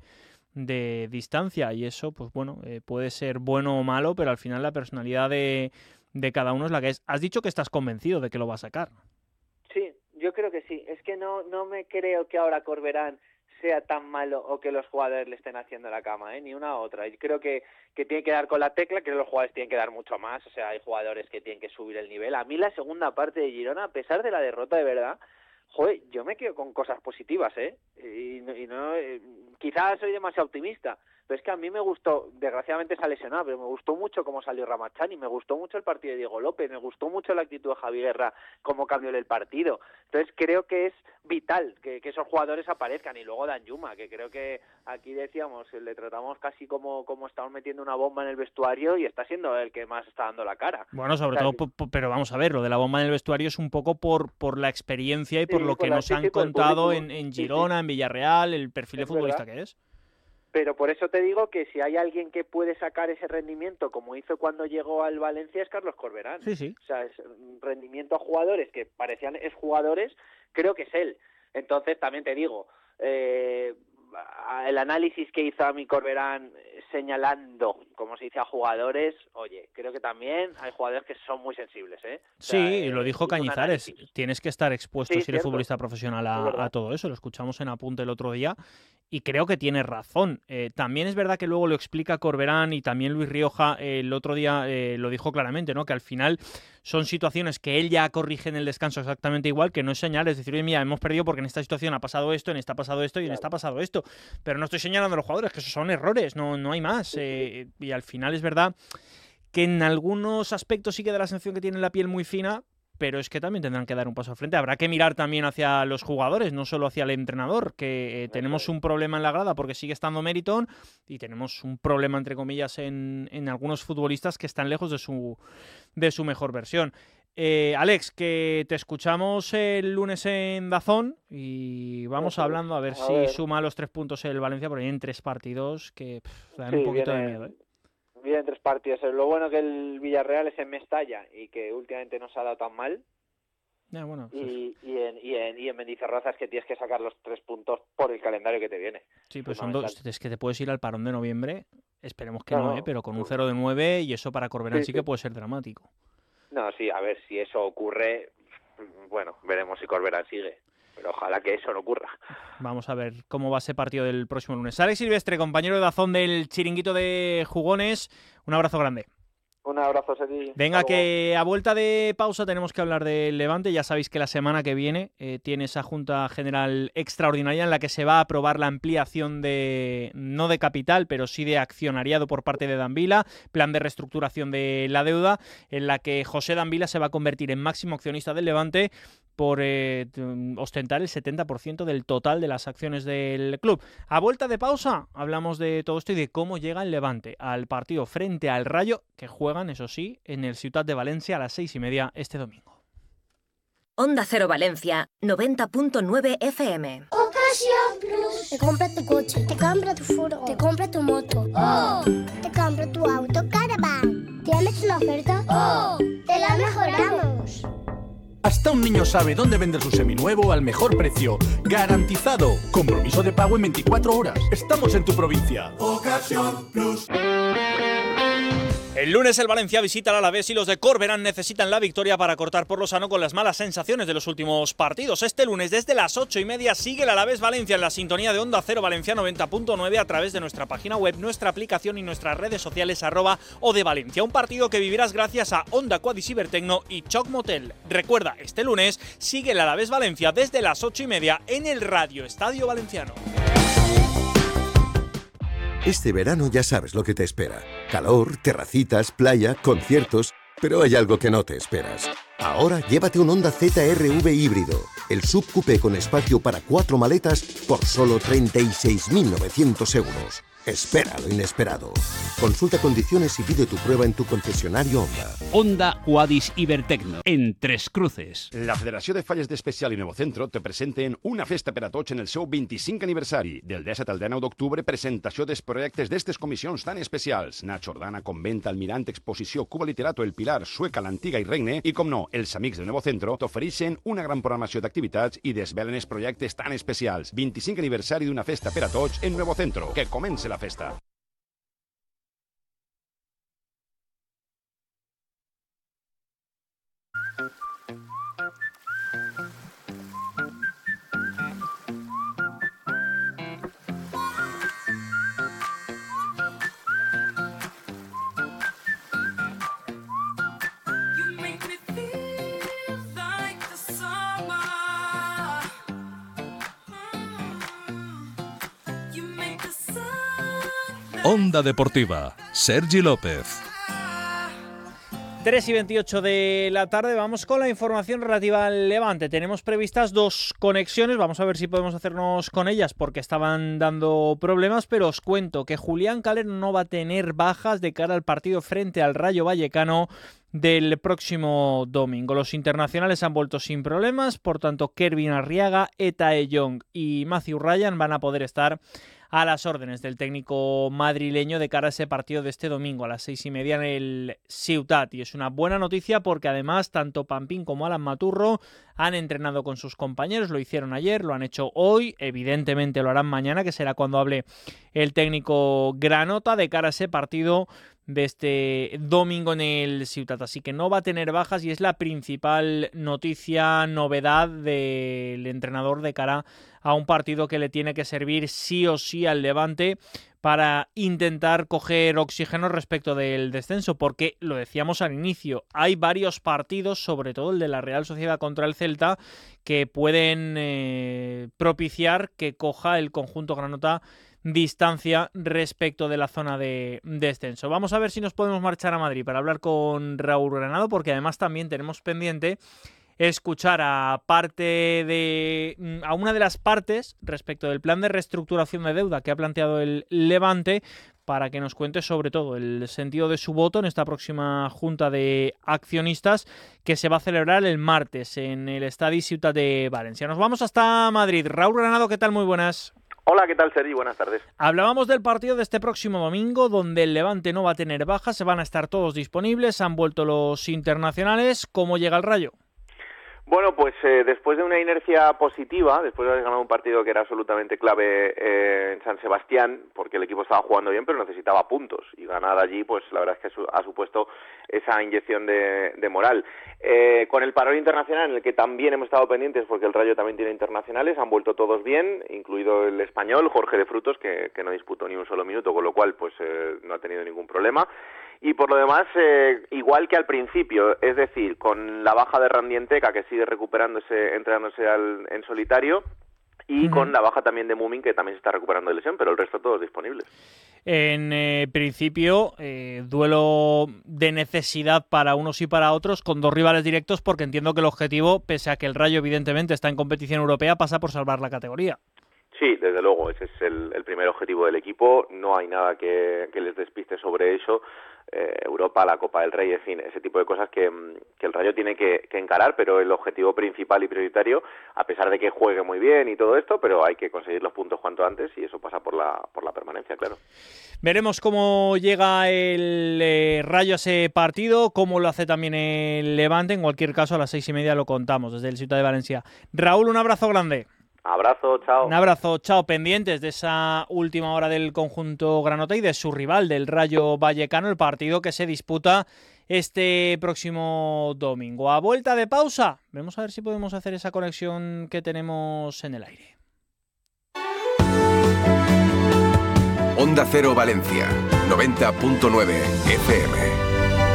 de distancia y eso, pues bueno, eh, puede ser bueno o malo, pero al final la personalidad de, de cada uno es la que es. Has dicho que estás convencido de que lo va a sacar. Sí, yo creo que sí. Es que no, no me creo que ahora Corberán sea tan malo o que los jugadores le estén haciendo la cama, ¿eh? Ni una u otra. Y creo que, que tiene que dar con la tecla, creo que los jugadores tienen que dar mucho más, o sea, hay jugadores que tienen que subir el nivel. A mí la segunda parte de Girona, a pesar de la derrota de verdad, joder, yo me quedo con cosas positivas, ¿eh? Y, y no, eh, quizás soy demasiado optimista, pero es que a mí me gustó, desgraciadamente se ha lesionado, pero me gustó mucho cómo salió Ramachani, me gustó mucho el partido de Diego López, me gustó mucho la actitud de Javi Guerra, cómo cambió el partido. Entonces creo que es vital que, que esos jugadores aparezcan. Y luego Danjuma, que creo que aquí decíamos, le tratamos casi como, como estamos metiendo una bomba en el vestuario y está siendo el que más está dando la cara. Bueno, sobre o sea, todo, que... pero vamos a ver, lo de la bomba en el vestuario es un poco por, por la experiencia y por sí, lo que por nos han contado en, en Girona, sí, sí. en Villarreal, el perfil es de futbolista verdad. que es. Pero por eso te digo que si hay alguien que puede sacar ese rendimiento, como hizo cuando llegó al Valencia, es Carlos Corberán. Sí, sí. O sea, es rendimiento a jugadores que parecían exjugadores, creo que es él. Entonces, también te digo, eh, el análisis que hizo a mi Corberán señalando, como se dice, a jugadores, oye, creo que también hay jugadores que son muy sensibles, ¿eh? O sea, sí, eh, lo dijo Cañizares, tienes que estar expuesto sí, si eres cierto. futbolista profesional a, a todo eso, lo escuchamos en Apunte el otro día y creo que tiene razón. Eh, también es verdad que luego lo explica Corberán y también Luis Rioja eh, el otro día eh, lo dijo claramente, ¿no? Que al final son situaciones que él ya corrige en el descanso exactamente igual, que no es señal, es decir, oye, mira, hemos perdido porque en esta situación ha pasado esto, en esta ha pasado esto y en esta ha pasado esto, pero no estoy señalando a los jugadores, que esos son errores, no, no hay más. Eh, y al final es verdad que en algunos aspectos sí que da la sensación que tienen la piel muy fina, pero es que también tendrán que dar un paso al frente. Habrá que mirar también hacia los jugadores, no solo hacia el entrenador, que eh, tenemos un problema en la grada porque sigue estando Meriton y tenemos un problema, entre comillas, en, en algunos futbolistas que están lejos de su, de su mejor versión. Eh, Alex, que te escuchamos el lunes en DAZN y vamos hablando a ver a si ver. suma los tres puntos el Valencia, porque hay en tres partidos que pff, dan sí, un poquito viene, de miedo, ¿eh? Vienen tres partidos. Lo bueno que el Villarreal es en Mestalla y que últimamente no se ha dado tan mal. Eh, bueno, y, y, en, y, en, y en Mendizorroza es que tienes que sacar los tres puntos por el calendario que te viene. Sí, pues son dos, es que te puedes ir al parón de noviembre, esperemos que no, no, no, ¿eh? Pero con un cero de nueve y eso para Corberán sí, sí que puede ser dramático. No, sí, a ver, si eso ocurre, bueno, veremos si Corberán sigue. Pero ojalá que eso no ocurra. Vamos a ver cómo va ese partido del próximo lunes. Alex Silvestre, compañero de Dazón del Chiringuito de Jugones, un abrazo grande. Un abrazo, Sergi. Venga, que a vuelta de pausa tenemos que hablar del Levante. Ya sabéis que la semana que viene eh, tiene esa Junta General Extraordinaria en la que se va a aprobar la ampliación de, no de capital, pero sí de accionariado por parte de Danvila, plan de reestructuración de la deuda, en la que José Danvila se va a convertir en máximo accionista del Levante por eh, ostentar el setenta por ciento del total de las acciones del club. A vuelta de pausa hablamos de todo esto y de cómo llega el Levante al partido frente al Rayo, que juegan, eso sí, en el Ciutat de Valencia a las seis y media este domingo. Onda Cero Valencia, noventa punto nueve F M. Ocasión Plus. Te compra tu coche, te compra tu furgo, te compra tu moto. ¡Oh! Te compra tu auto Caravan. ¿Tienes una oferta? ¡Oh! ¡Te la mejoramos! Hasta un niño sabe dónde vender su seminuevo al mejor precio. ¡Garantizado! Compromiso de pago en veinticuatro horas. Estamos en tu provincia. Ocasión Plus. El lunes el Valencia visita al Alavés y los de Corberán necesitan la victoria para cortar por lo sano con las malas sensaciones de los últimos partidos. Este lunes desde las ocho y media sigue el Alavés Valencia en la sintonía de Onda Cero Valencia noventa punto nueve a través de nuestra página web, nuestra aplicación y nuestras redes sociales arroba o de Valencia. Un partido que vivirás gracias a Onda Quad y Cibertecno y Choc Motel. Recuerda, este lunes sigue el Alavés Valencia desde las ocho y media en el Radio Estadio Valenciano. Este verano ya sabes lo que te espera. Calor, terracitas, playa, conciertos... Pero hay algo que no te esperas. Ahora llévate un Honda Z R V híbrido, el subcoupé con espacio para cuatro maletas por solo treinta y seis mil novecientos euros. Espera lo inesperado. Consulta condiciones y pide tu prueba en tu concesionario Honda. Honda Quadis Ibertecno, en Tres Cruces. La Federació de Falles d'Especial i Nuevo Centro te presenten una festa per a tots en el seu vint-i-cinquè aniversari. Del disset al dinou d'octubre, presentació dels projectes d'estes comissions tan especials. Nacho Ordana, Convent, Almirant, Exposició, Cuba Literato, El Pilar, Sueca, l'Antiga i Regne. I, com no, els amics de Nuevo Centro t'ofereixen una gran programació d'activitats i desvelen els projectes tan especials. vint-i-cinc aniversari d'una festa per a tots en Nuevo Centro. Que comenci la festa. Onda Deportiva, Sergi López. tres y veintiocho de la tarde, vamos con la información relativa al Levante. Tenemos previstas dos conexiones, vamos a ver si podemos hacernos con ellas porque estaban dando problemas, pero os cuento que Julián Caler no va a tener bajas de cara al partido frente al Rayo Vallecano del próximo domingo. Los internacionales han vuelto sin problemas, por tanto Kervin Arriaga, Etae Young y Matthew Ryan van a poder estar a las órdenes del técnico madrileño de cara a ese partido de este domingo a las seis y media en el Ciutat. Y es una buena noticia porque además tanto Pampín como Alan Maturro han entrenado con sus compañeros, lo hicieron ayer, lo han hecho hoy, evidentemente lo harán mañana, que será cuando hable el técnico Granota de cara a ese partido de este domingo en el Ciutat. Así que no va a tener bajas y es la principal noticia, novedad del entrenador de cara a un partido que le tiene que servir sí o sí al Levante para intentar coger oxígeno respecto del descenso, porque lo decíamos al inicio, hay varios partidos, sobre todo el de la Real Sociedad contra el Celta, que pueden eh, propiciar que coja el conjunto granota distancia respecto de la zona de descenso. Vamos a ver si nos podemos marchar a Madrid para hablar con Raúl Granado, porque además también tenemos pendiente escuchar a parte de a una de las partes respecto del plan de reestructuración de deuda que ha planteado el Levante, para que nos cuente sobre todo el sentido de su voto en esta próxima junta de accionistas que se va a celebrar el martes en el Estadi Ciutat de Valencia. Nos vamos hasta Madrid. Raúl Granado, ¿qué tal? Muy buenas. Hola, ¿qué tal, Sergi? Buenas tardes. Hablábamos del partido de este próximo domingo, donde el Levante no va a tener bajas, se van a estar todos disponibles, han vuelto los internacionales. ¿Cómo llega el Rayo? Bueno, pues eh, después de una inercia positiva, después de haber ganado un partido que era absolutamente clave eh, en San Sebastián, porque el equipo estaba jugando bien, pero necesitaba puntos, y ganar allí, pues la verdad es que ha supuesto esa inyección de, de moral. Eh, con el parón internacional, en el que también hemos estado pendientes, porque el Rayo también tiene internacionales, han vuelto todos bien, incluido el español, Jorge de Frutos, que, que no disputó ni un solo minuto, con lo cual pues eh, no ha tenido ningún problema. Y por lo demás, eh, igual que al principio, es decir, con la baja de Randy Enteca, que sigue recuperándose, entrenándose al, en solitario, y uh-huh. con la baja también de Mumin, que también se está recuperando de lesión, pero el resto todos disponibles. En eh, principio, eh, duelo de necesidad para unos y para otros, con dos rivales directos, porque entiendo que el objetivo, pese a que el Rayo evidentemente está en competición europea, pasa por salvar la categoría. Sí, desde luego, ese es el, el primer objetivo del equipo, no hay nada que, que les despiste sobre eso. Eh, Europa, la Copa del Rey, en fin, ese tipo de cosas que, que el Rayo tiene que, que encarar, pero el objetivo principal y prioritario, a pesar de que juegue muy bien y todo esto, pero hay que conseguir los puntos cuanto antes, y eso pasa por la por la permanencia, claro. Veremos cómo llega el eh, Rayo a ese partido, cómo lo hace también el Levante. En cualquier caso, a las seis y media lo contamos desde el Ciutat de Valencia. Raúl, un abrazo grande. Abrazo, chao. Un abrazo, chao. Pendientes de esa última hora del conjunto granota y de su rival, del Rayo Vallecano, el partido que se disputa este próximo domingo. A vuelta de pausa, vamos a ver si podemos hacer esa conexión que tenemos en el aire. Onda Cero Valencia, noventa punto nueve F M.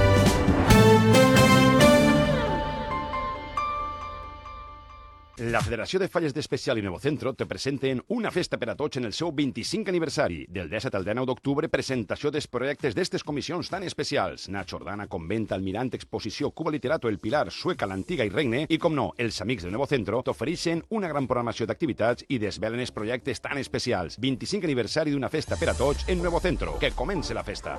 La Federació de Falles d'Especial i Novocentro te presenten una festa per a tots en el seu vint-i-cinquè aniversari. Del disset al dinou d'octubre, presentació dels projectes d'estes comissions tan especials. Nach Jordana, Convent, Almirant, Exposició, Cuba Literato, El Pilar, Sueca, l'Antiga i Regne. I, com no, els amics del Novocentro t'ofereixen una gran programació d'activitats i desvelen els projectes tan especials. vint-i-cinquè aniversari d'una festa per a tots en Novocentro. Que comence la festa.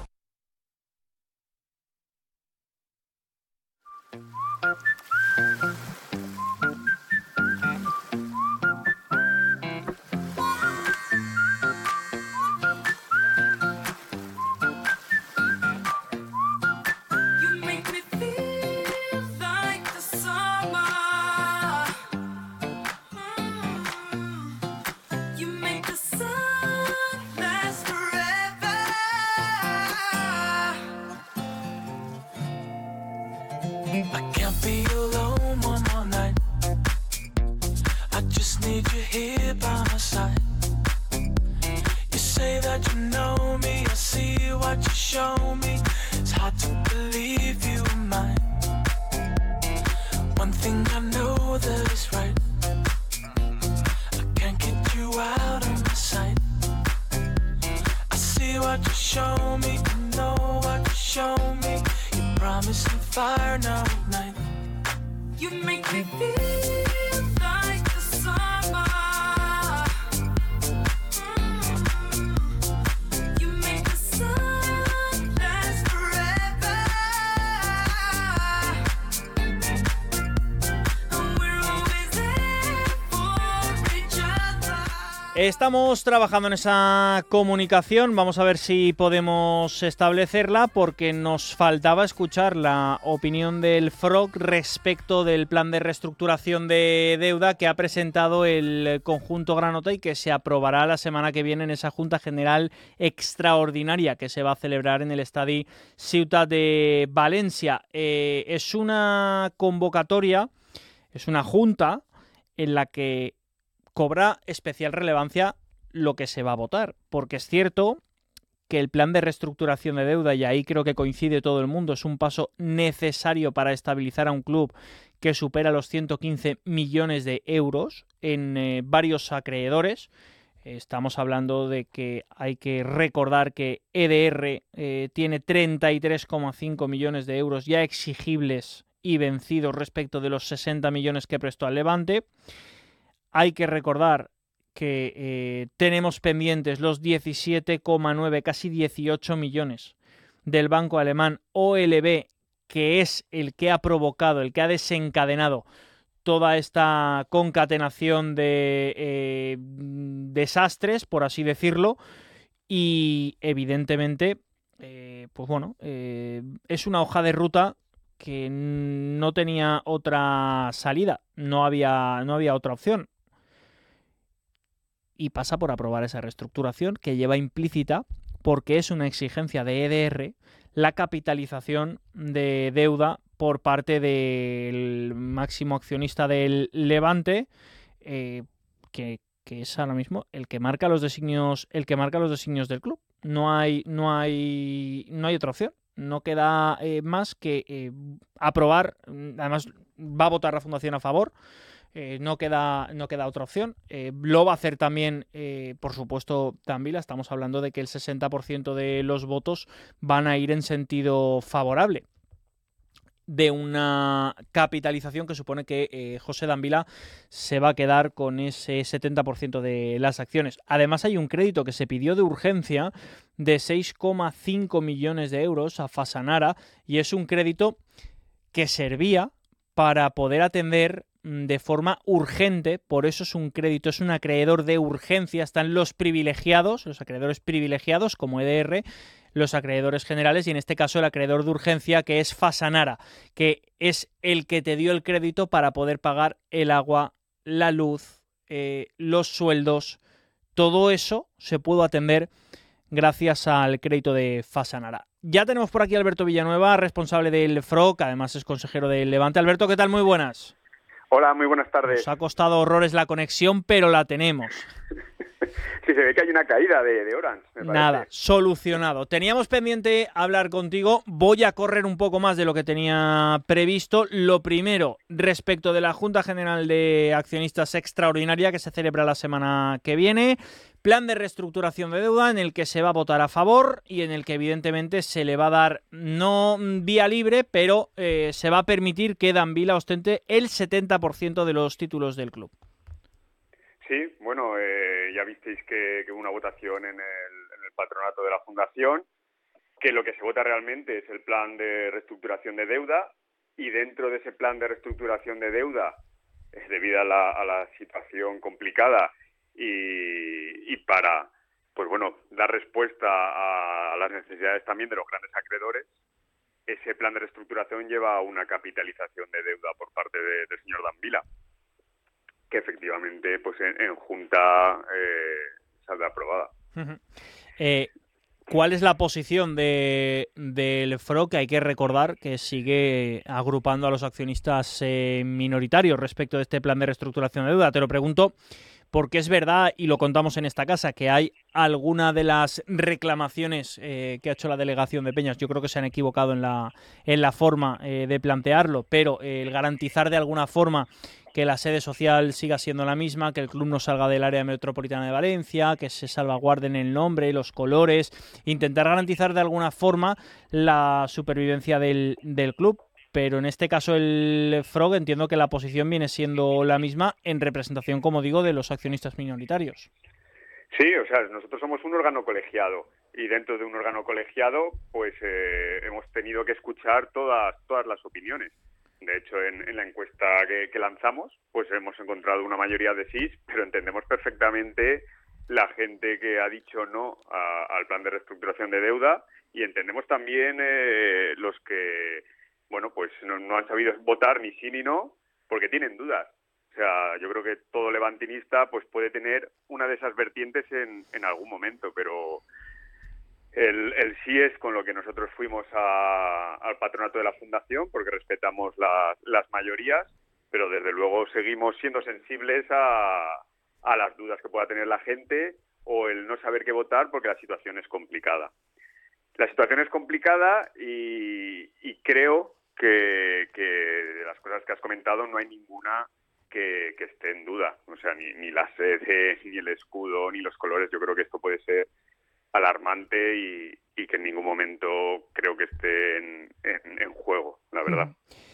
Estamos trabajando en esa comunicación, vamos a ver si podemos establecerla, porque nos faltaba escuchar la opinión del F R O C respecto del plan de reestructuración de deuda que ha presentado el conjunto granota y que se aprobará la semana que viene en esa Junta General Extraordinaria que se va a celebrar en el Estadi Ciutat de Valencia. Eh, es una convocatoria, es una junta en la que cobra especial relevancia lo que se va a votar, porque es cierto que el plan de reestructuración de deuda, y ahí creo que coincide todo el mundo, es un paso necesario para estabilizar a un club que supera los ciento quince millones de euros en eh, varios acreedores. Estamos hablando de que hay que recordar que E D R eh, tiene treinta y tres coma cinco millones de euros ya exigibles y vencidos respecto de los sesenta millones que prestó al Levante. Hay que recordar que eh, tenemos pendientes los diecisiete coma nueve, casi dieciocho millones del banco alemán O L B, que es el que ha provocado, el que ha desencadenado toda esta concatenación de eh, desastres, por así decirlo, y evidentemente, eh, pues bueno, eh, es una hoja de ruta que no tenía otra salida, no había, no había otra opción. Y pasa por aprobar esa reestructuración que lleva implícita, porque es una exigencia de E D R, la capitalización de deuda por parte del máximo accionista del Levante, eh, que, que es ahora mismo el que marca los designios, el que marca los designios del club. No hay, no hay, no hay otra opción. No queda eh, más que eh, aprobar. Además, va a votar la Fundación a favor. Eh, no queda no queda otra opción. Eh, lo va a hacer también, eh, por supuesto, Dambila. Estamos hablando de que el sesenta por ciento de los votos van a ir en sentido favorable de una capitalización que supone que eh, José Dambila se va a quedar con ese setenta por ciento de las acciones. Además, hay un crédito que se pidió de urgencia de seis coma cinco millones de euros a Fasanara, y es un crédito que servía para poder atender de forma urgente. Por eso es un crédito, es un acreedor de urgencia. Están los privilegiados, los acreedores privilegiados como E D R, los acreedores generales, y en este caso el acreedor de urgencia, que es Fasanara, que es el que te dio el crédito para poder pagar el agua, la luz, eh, los sueldos. Todo eso se pudo atender gracias al crédito de Fasanara. Ya tenemos por aquí a Alberto Villanueva, responsable del F R O C, además es consejero del Levante. Alberto, ¿qué tal? Muy buenas. Hola, muy buenas tardes. Nos ha costado horrores la conexión, pero la tenemos. Sí, se ve que hay una caída de, de Orange, me parece. Nada, solucionado. Teníamos pendiente hablar contigo. Voy a correr un poco más de lo que tenía previsto. Lo primero, respecto de la Junta General de Accionistas Extraordinaria que se celebra la semana que viene. Plan de reestructuración de deuda en el que se va a votar a favor y en el que evidentemente se le va a dar, no vía libre, pero eh, se va a permitir que Dambila ostente el setenta por ciento de los títulos del club. Sí, bueno, eh, ya visteis que, que hubo una votación en el, en el patronato de la Fundación, que lo que se vota realmente es el plan de reestructuración de deuda, y dentro de ese plan de reestructuración de deuda, eh, debido a la, a la situación complicada, Y, y para, pues bueno, dar respuesta a, a las necesidades también de los grandes acreedores, ese plan de reestructuración lleva una capitalización de deuda por parte de, del señor Dambila, que efectivamente pues en, en Junta eh, saldrá aprobada. Uh-huh. eh, ¿Cuál es la posición de del F R O, que hay que recordar que sigue agrupando a los accionistas eh, minoritarios respecto de este plan de reestructuración de deuda? Te lo pregunto porque es verdad, y lo contamos en esta casa, que hay alguna de las reclamaciones eh, que ha hecho la delegación de Peñas, yo creo que se han equivocado en la, en la forma eh, de plantearlo, pero eh, el garantizar de alguna forma que la sede social siga siendo la misma, que el club no salga del área metropolitana de Valencia, que se salvaguarden el nombre, los colores, intentar garantizar de alguna forma la supervivencia del, del club. Pero en este caso el F R O C entiendo que la posición viene siendo la misma en representación, como digo, de los accionistas minoritarios. Sí, o sea, nosotros somos un órgano colegiado y dentro de un órgano colegiado pues eh, hemos tenido que escuchar todas todas las opiniones. De hecho, en, en la encuesta que, que lanzamos pues hemos encontrado una mayoría de sí, pero entendemos perfectamente la gente que ha dicho no a, al plan de reestructuración de deuda, y entendemos también eh, los que bueno, pues no, no han sabido votar ni sí ni no, porque tienen dudas. O sea, yo creo que todo levantinista pues puede tener una de esas vertientes en, en algún momento, pero el, el sí es con lo que nosotros fuimos a, al patronato de la Fundación, porque respetamos la, las mayorías, pero desde luego seguimos siendo sensibles a, a las dudas que pueda tener la gente o el no saber qué votar porque la situación es complicada. La situación es complicada y, y creo que, que de las cosas que has comentado no hay ninguna que, que esté en duda. O sea, ni, ni la sede, ni el escudo, ni los colores. Yo creo que esto puede ser alarmante y, y que en ningún momento creo que esté en, en, en juego, la verdad.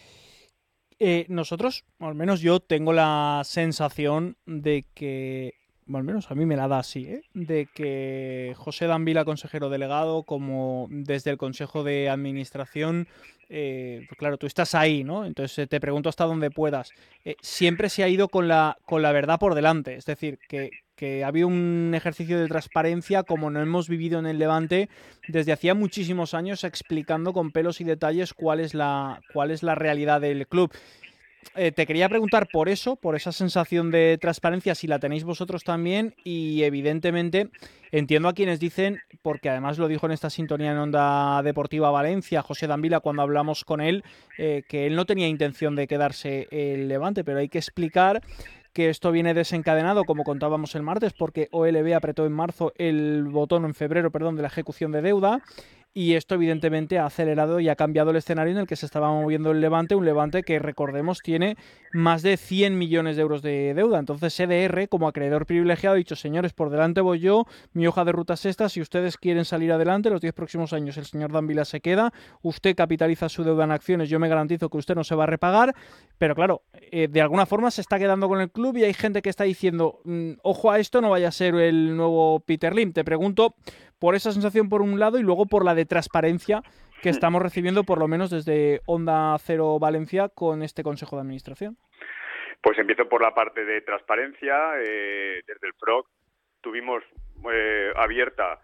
Eh, nosotros, o al menos yo, tengo la sensación de que, al menos a mí me la da así, ¿eh? de que José Dambila, consejero delegado, como desde el Consejo de Administración, eh, pues claro, tú estás ahí, ¿no? Entonces eh, te pregunto hasta donde puedas. Eh, siempre se ha ido con la, con la verdad por delante, es decir, que que ha habido un ejercicio de transparencia como no hemos vivido en el Levante desde hacía muchísimos años, explicando con pelos y detalles cuál es la, cuál es la realidad del club. Eh, te quería preguntar por eso, por esa sensación de transparencia, si la tenéis vosotros también, y evidentemente entiendo a quienes dicen, porque además lo dijo en esta sintonía en Onda Deportiva Valencia, José Dambila, cuando hablamos con él, eh, que él no tenía intención de quedarse el Levante, pero hay que explicar que esto viene desencadenado, como contábamos el martes, porque O L B apretó en marzo el botón, en febrero, perdón, de la ejecución de deuda. Y esto evidentemente ha acelerado y ha cambiado el escenario en el que se estaba moviendo el Levante, un Levante que, recordemos, tiene más de cien millones de euros de deuda. Entonces E D R, como acreedor privilegiado, ha dicho, señores, por delante voy yo, mi hoja de ruta es esta, si ustedes quieren salir adelante los diez próximos años el señor Dambila se queda, usted capitaliza su deuda en acciones, yo me garantizo que usted no se va a repagar, pero claro, eh, de alguna forma se está quedando con el club y hay gente que está diciendo, mmm, ojo a esto, no vaya a ser el nuevo Peter Lim. Te pregunto por esa sensación por un lado y luego por la de transparencia que estamos recibiendo, por lo menos desde Onda Cero Valencia, con este Consejo de Administración. Pues empiezo por la parte de transparencia. Eh, desde el F R O C tuvimos eh, abierta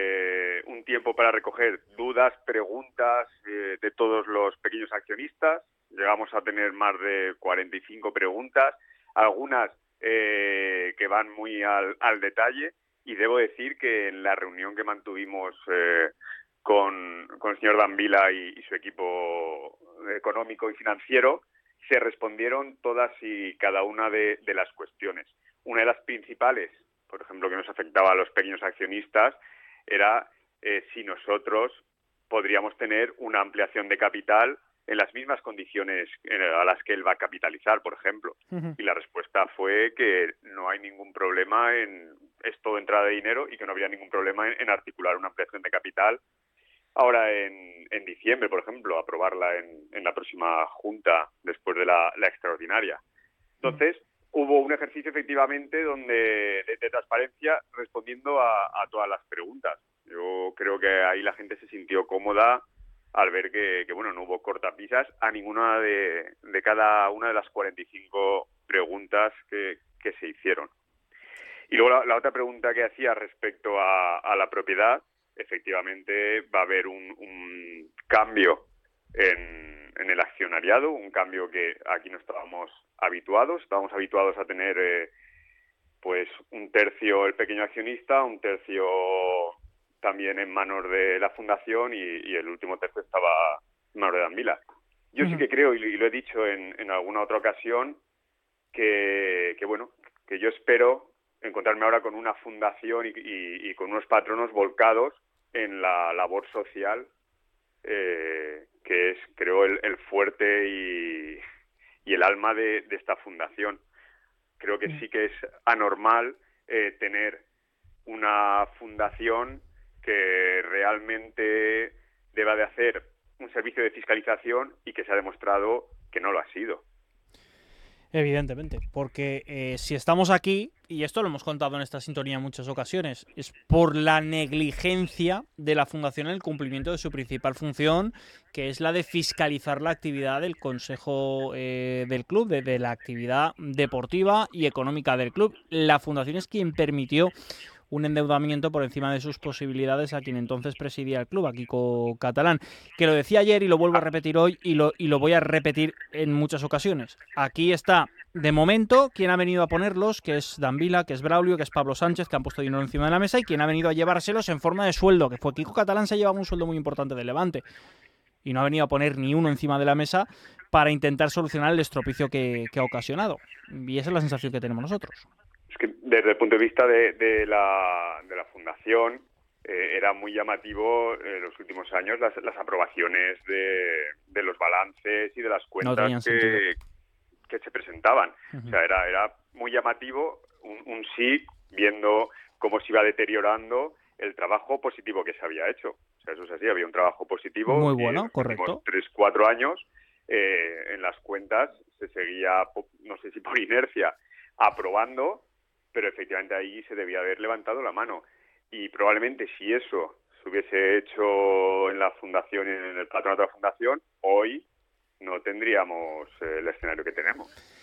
eh, un tiempo para recoger dudas, preguntas eh, de todos los pequeños accionistas. Llegamos a tener más de cuarenta y cinco preguntas, algunas eh, que van muy al, al detalle. Y debo decir que en la reunión que mantuvimos eh, con, con el señor Dambila y, y su equipo económico y financiero, se respondieron todas y cada una de, de las cuestiones. Una de las principales, por ejemplo, que nos afectaba a los pequeños accionistas, era eh, si nosotros podríamos tener una ampliación de capital en las mismas condiciones a las que él va a capitalizar, por ejemplo. Uh-huh. Y la respuesta fue que no hay ningún problema en... es todo entrada de dinero y que no habría ningún problema en, en articular una ampliación de capital ahora en, en diciembre, por ejemplo, aprobarla en, en la próxima junta después de la, la extraordinaria. Entonces, uh-huh. hubo un ejercicio efectivamente donde de, de transparencia respondiendo a, a todas las preguntas. Yo creo que ahí la gente se sintió cómoda al ver que, que bueno, no hubo cortapisas a ninguna de, de cada una de las cuarenta y cinco preguntas que, que se hicieron. Y luego la, la otra pregunta que hacía respecto a, a la propiedad, efectivamente va a haber un, un cambio en, en el accionariado, un cambio que aquí no estábamos habituados, estábamos habituados a tener eh, pues un tercio el pequeño accionista, un tercio también en manos de la fundación y, y el último tercio estaba en manos de Dambila. Yo uh-huh. sí que creo, y, y lo he dicho en, en alguna otra ocasión, que, que bueno, que yo espero encontrarme ahora con una fundación y, y, y con unos patronos volcados en la labor social, eh, que es, creo, el, el fuerte y, y el alma de, de esta fundación. Creo que sí que es anormal eh, tener una fundación que realmente deba de hacer un servicio de fiscalización y que se ha demostrado que no lo ha sido. Evidentemente, porque eh, si estamos aquí, y esto lo hemos contado en esta sintonía en muchas ocasiones, es por la negligencia de la Fundación en el cumplimiento de su principal función, que es la de fiscalizar la actividad del Consejo eh, del club, de, de la actividad deportiva y económica del club. La Fundación es quien permitió un endeudamiento por encima de sus posibilidades a quien entonces presidía el club, a Quico Catalán, que lo decía ayer y lo vuelvo a repetir hoy y lo, y lo voy a repetir en muchas ocasiones. Aquí está, de momento, quien ha venido a ponerlos, que es Dambila, que es Braulio, que es Pablo Sánchez, que han puesto dinero encima de la mesa, y quien ha venido a llevárselos en forma de sueldo, que fue Quico Catalán. Se llevaba un sueldo muy importante del Levante y no ha venido a poner ni uno encima de la mesa para intentar solucionar el estropicio que, que ha ocasionado. Y esa es la sensación que tenemos nosotros. Es que desde el punto de vista de, de, la, de la fundación eh, era muy llamativo en eh, los últimos años las, las aprobaciones de, de los balances y de las cuentas no que, que se presentaban. Uh-huh. O sea, era, era muy llamativo un, un sí viendo cómo se iba deteriorando el trabajo positivo que se había hecho. O sea, eso es así, había un trabajo positivo. Muy bueno, y en los correcto. Tres, cuatro años eh, en las cuentas se seguía, no sé si por inercia, aprobando, pero efectivamente ahí se debía haber levantado la mano. Y probablemente si eso se hubiese hecho en la fundación, en el patronato de la fundación, hoy no tendríamos eh, el escenario que tenemos.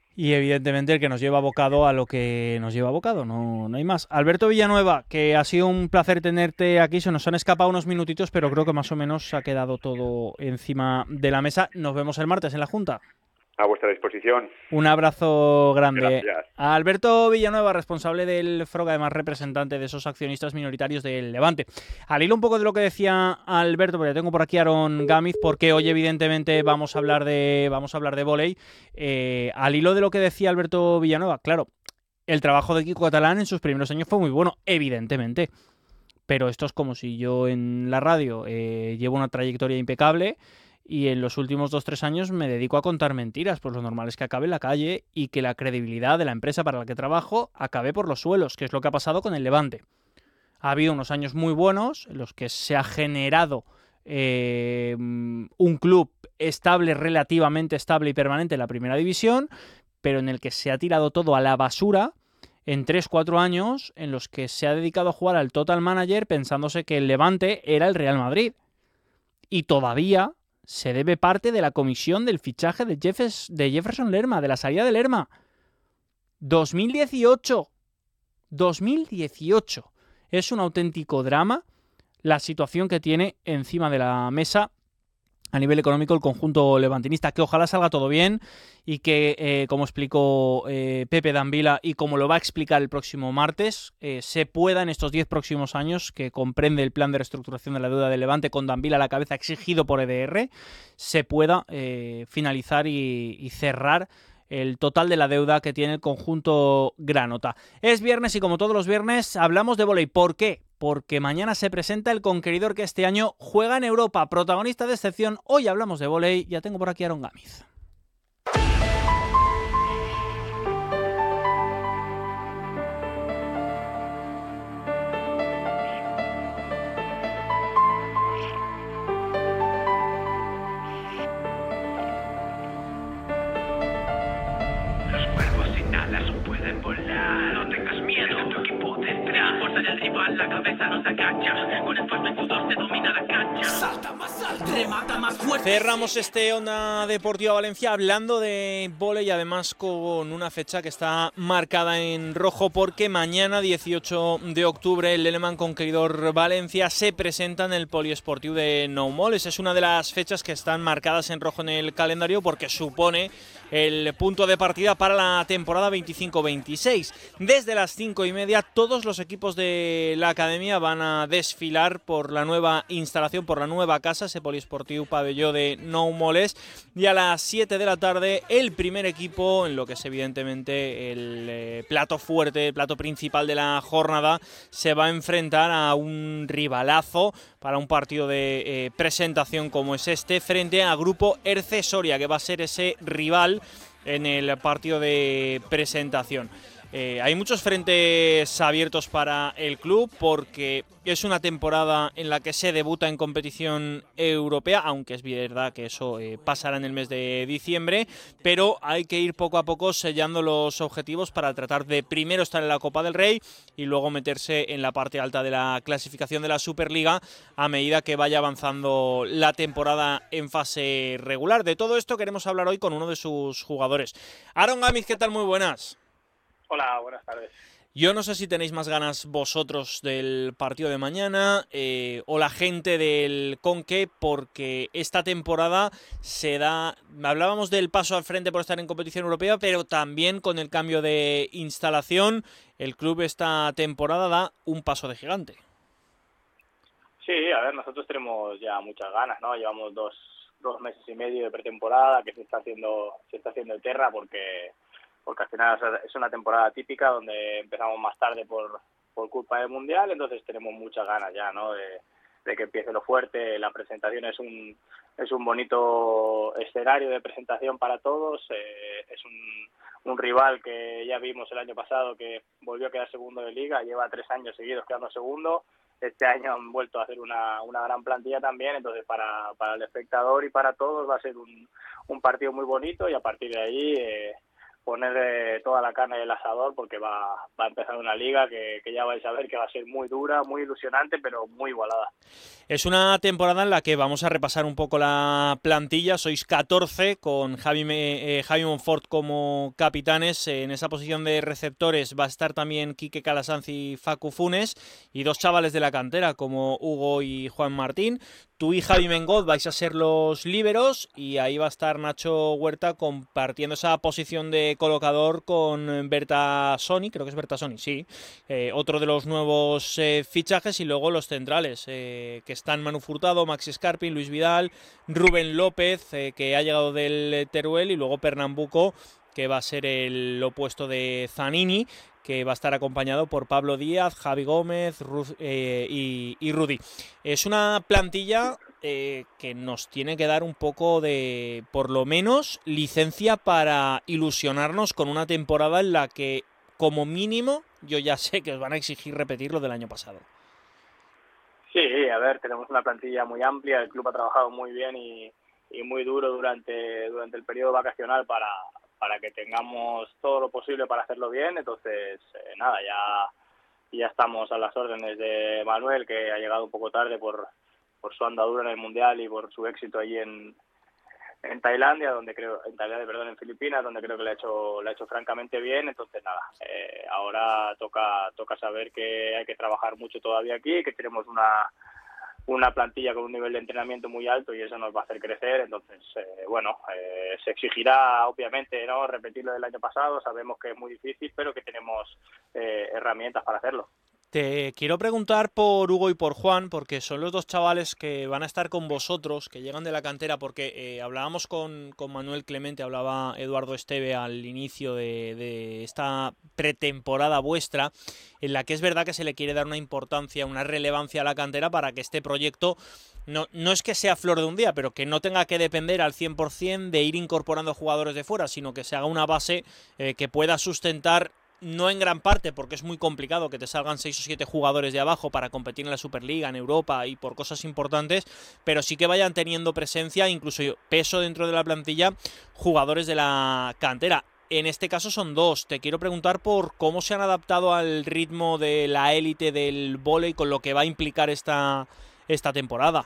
Y evidentemente el que nos lleva abocado a lo que nos lleva abocado, no, no hay más. Alberto Villanueva, que ha sido un placer tenerte aquí, se nos han escapado unos minutitos, pero creo que más o menos ha quedado todo encima de la mesa. Nos vemos el martes en la Junta. A vuestra disposición. Un abrazo grande. Gracias. A Alberto Villanueva, responsable del F R O C, además representante de esos accionistas minoritarios del Levante. Al hilo un poco de lo que decía Alberto, porque tengo por aquí a Aaron Gámez, porque hoy evidentemente vamos a hablar de vamos a hablar de vóley. Eh, al hilo de lo que decía Alberto Villanueva, claro, el trabajo de Quico Catalán en sus primeros años fue muy bueno, evidentemente. Pero esto es como si yo en la radio eh, llevo una trayectoria impecable y en los últimos dos o tres años me dedico a contar mentiras. Pues lo normal es que acabe en la calle y que la credibilidad de la empresa para la que trabajo acabe por los suelos, que es lo que ha pasado con el Levante. Ha habido unos años muy buenos en los que se ha generado eh, un club estable, relativamente estable y permanente en la primera división, pero en el que se ha tirado todo a la basura en tres o cuatro años en los que se ha dedicado a jugar al Total Manager pensándose que el Levante era el Real Madrid. Y todavía se debe parte de la comisión del fichaje de, Jeffes, de Jefferson Lerma, de la salida de Lerma. dos mil dieciocho. dos mil dieciocho. Es un auténtico drama la situación que tiene encima de la mesa a nivel económico el conjunto levantinista, que ojalá salga todo bien y que, eh, como explicó eh, Pepe Danvila y como lo va a explicar el próximo martes, eh, se pueda en estos diez próximos años, que comprende el plan de reestructuración de la deuda del Levante con Danvila a la cabeza exigido por E D R, se pueda eh, finalizar y, y cerrar el total de la deuda que tiene el conjunto granota. Es viernes y como todos los viernes hablamos de vóley. ¿Por qué? Porque mañana se presenta el conqueridor que este año juega en Europa, protagonista de excepción. Hoy hablamos de vóley. Ya tengo por aquí a Aaron Gámez. La cabeza no se agacha, con estos menudos se domina la cancha. Salta más alto, remata más fuerte. Cerramos este Onda Deportiva Valencia hablando de vóley y además con una fecha que está marcada en rojo porque mañana dieciocho de octubre el Leleman Conqueridor Valencia se presenta en el Poliesportiu de Nou Moles. Es una de las fechas que están marcadas en rojo en el calendario porque supone el punto de partida para la temporada veinticinco veintiséis. Desde las cinco y media todos los equipos de la academia van a desfilar por la nueva instalación, por la nueva casa, ese Poliesportiu Pabelló de Nou Moles, y a las siete de la tarde el primer equipo, en lo que es evidentemente el eh, plato fuerte, el plato principal de la jornada, se va a enfrentar a un rivalazo para un partido de eh, presentación como es este, frente a Grupo Erce Soria, que va a ser ese rival en el partido de presentación. Eh, hay muchos frentes abiertos para el club porque es una temporada en la que se debuta en competición europea, aunque es verdad que eso eh, pasará en el mes de diciembre, pero hay que ir poco a poco sellando los objetivos para tratar de primero estar en la Copa del Rey y luego meterse en la parte alta de la clasificación de la Superliga a medida que vaya avanzando la temporada en fase regular. De todo esto queremos hablar hoy con uno de sus jugadores. Aaron Gámez, ¿qué tal? Muy buenas. Hola, buenas tardes. Yo no sé si tenéis más ganas vosotros del partido de mañana eh, o la gente del Conque, porque esta temporada se da... Hablábamos del paso al frente por estar en competición europea, pero también con el cambio de instalación, el club esta temporada da un paso de gigante. Sí, a ver, nosotros tenemos ya muchas ganas, ¿no? Llevamos dos, dos meses y medio de pretemporada que se está haciendo, se está haciendo eterna porque... porque al final es una temporada típica donde empezamos más tarde por, por culpa del Mundial, entonces tenemos muchas ganas ya, ¿no? De, de que empiece lo fuerte. La presentación es un es un bonito escenario de presentación para todos, eh, es un, un rival que ya vimos el año pasado que volvió a quedar segundo de Liga, lleva tres años seguidos quedando segundo, este año han vuelto a hacer una, una gran plantilla también, entonces para, para el espectador y para todos va a ser un, un partido muy bonito y a partir de ahí... Eh, poner eh, toda la carne del asador porque va, va a empezar una liga que, que ya vais a ver que va a ser muy dura, muy ilusionante, pero muy igualada. Es una temporada en la que vamos a repasar un poco la plantilla. Sois catorce con Javi, eh, Javi Monfort como capitanes. En esa posición de receptores va a estar también Quique Calasanz y Facu Funes, y dos chavales de la cantera como Hugo y Juan Martín. Tú y Javi Mengoz vais a ser los líberos y ahí va a estar Nacho Huerta compartiendo esa posición de colocador con Berta Soni, creo que es Berta Soni, sí, eh, otro de los nuevos eh, fichajes, y luego los centrales, eh, que están Manu Furtado, Maxi Scarpin, Luis Vidal, Rubén López, eh, que ha llegado del Teruel, y luego Pernambuco, que va a ser el opuesto de Zanini, que va a estar acompañado por Pablo Díaz, Javi Gómez Ruz, eh, y, y Rudy. Es una plantilla eh, que nos tiene que dar un poco de, por lo menos, licencia para ilusionarnos con una temporada en la que, como mínimo, yo ya sé que os van a exigir repetir lo del año pasado. Sí, a ver, tenemos una plantilla muy amplia, el club ha trabajado muy bien y, y muy duro durante, durante el periodo vacacional para... para que tengamos todo lo posible para hacerlo bien. Entonces, eh, nada, ya, ya estamos a las órdenes de Manuel, que ha llegado un poco tarde por, por su andadura en el Mundial y por su éxito allí en, en Tailandia, donde creo, en Tailandia, perdón, en Filipinas, donde creo que le ha hecho, le ha hecho francamente bien. Entonces, nada, eh, ahora toca, toca saber que hay que trabajar mucho todavía aquí, que tenemos una una plantilla con un nivel de entrenamiento muy alto y eso nos va a hacer crecer. Entonces, eh, bueno, eh, se exigirá obviamente no repetir lo del año pasado, sabemos que es muy difícil, pero que tenemos eh, herramientas para hacerlo. Te quiero preguntar por Hugo y por Juan, porque son los dos chavales que van a estar con vosotros, que llegan de la cantera, porque eh, hablábamos con, con Manuel Clemente, hablaba Eduardo Esteve al inicio de, de esta pretemporada vuestra, en la que es verdad que se le quiere dar una importancia, una relevancia a la cantera para que este proyecto no, no es que sea flor de un día, pero que no tenga que depender al cien por cien de ir incorporando jugadores de fuera, sino que se haga una base eh, que pueda sustentar, no en gran parte, porque es muy complicado que te salgan seis o siete jugadores de abajo para competir en la Superliga, en Europa y por cosas importantes, pero sí que vayan teniendo presencia, incluso peso dentro de la plantilla, jugadores de la cantera. En este caso son dos. Te quiero preguntar por cómo se han adaptado al ritmo de la élite del vóley, con lo que va a implicar esta, esta temporada.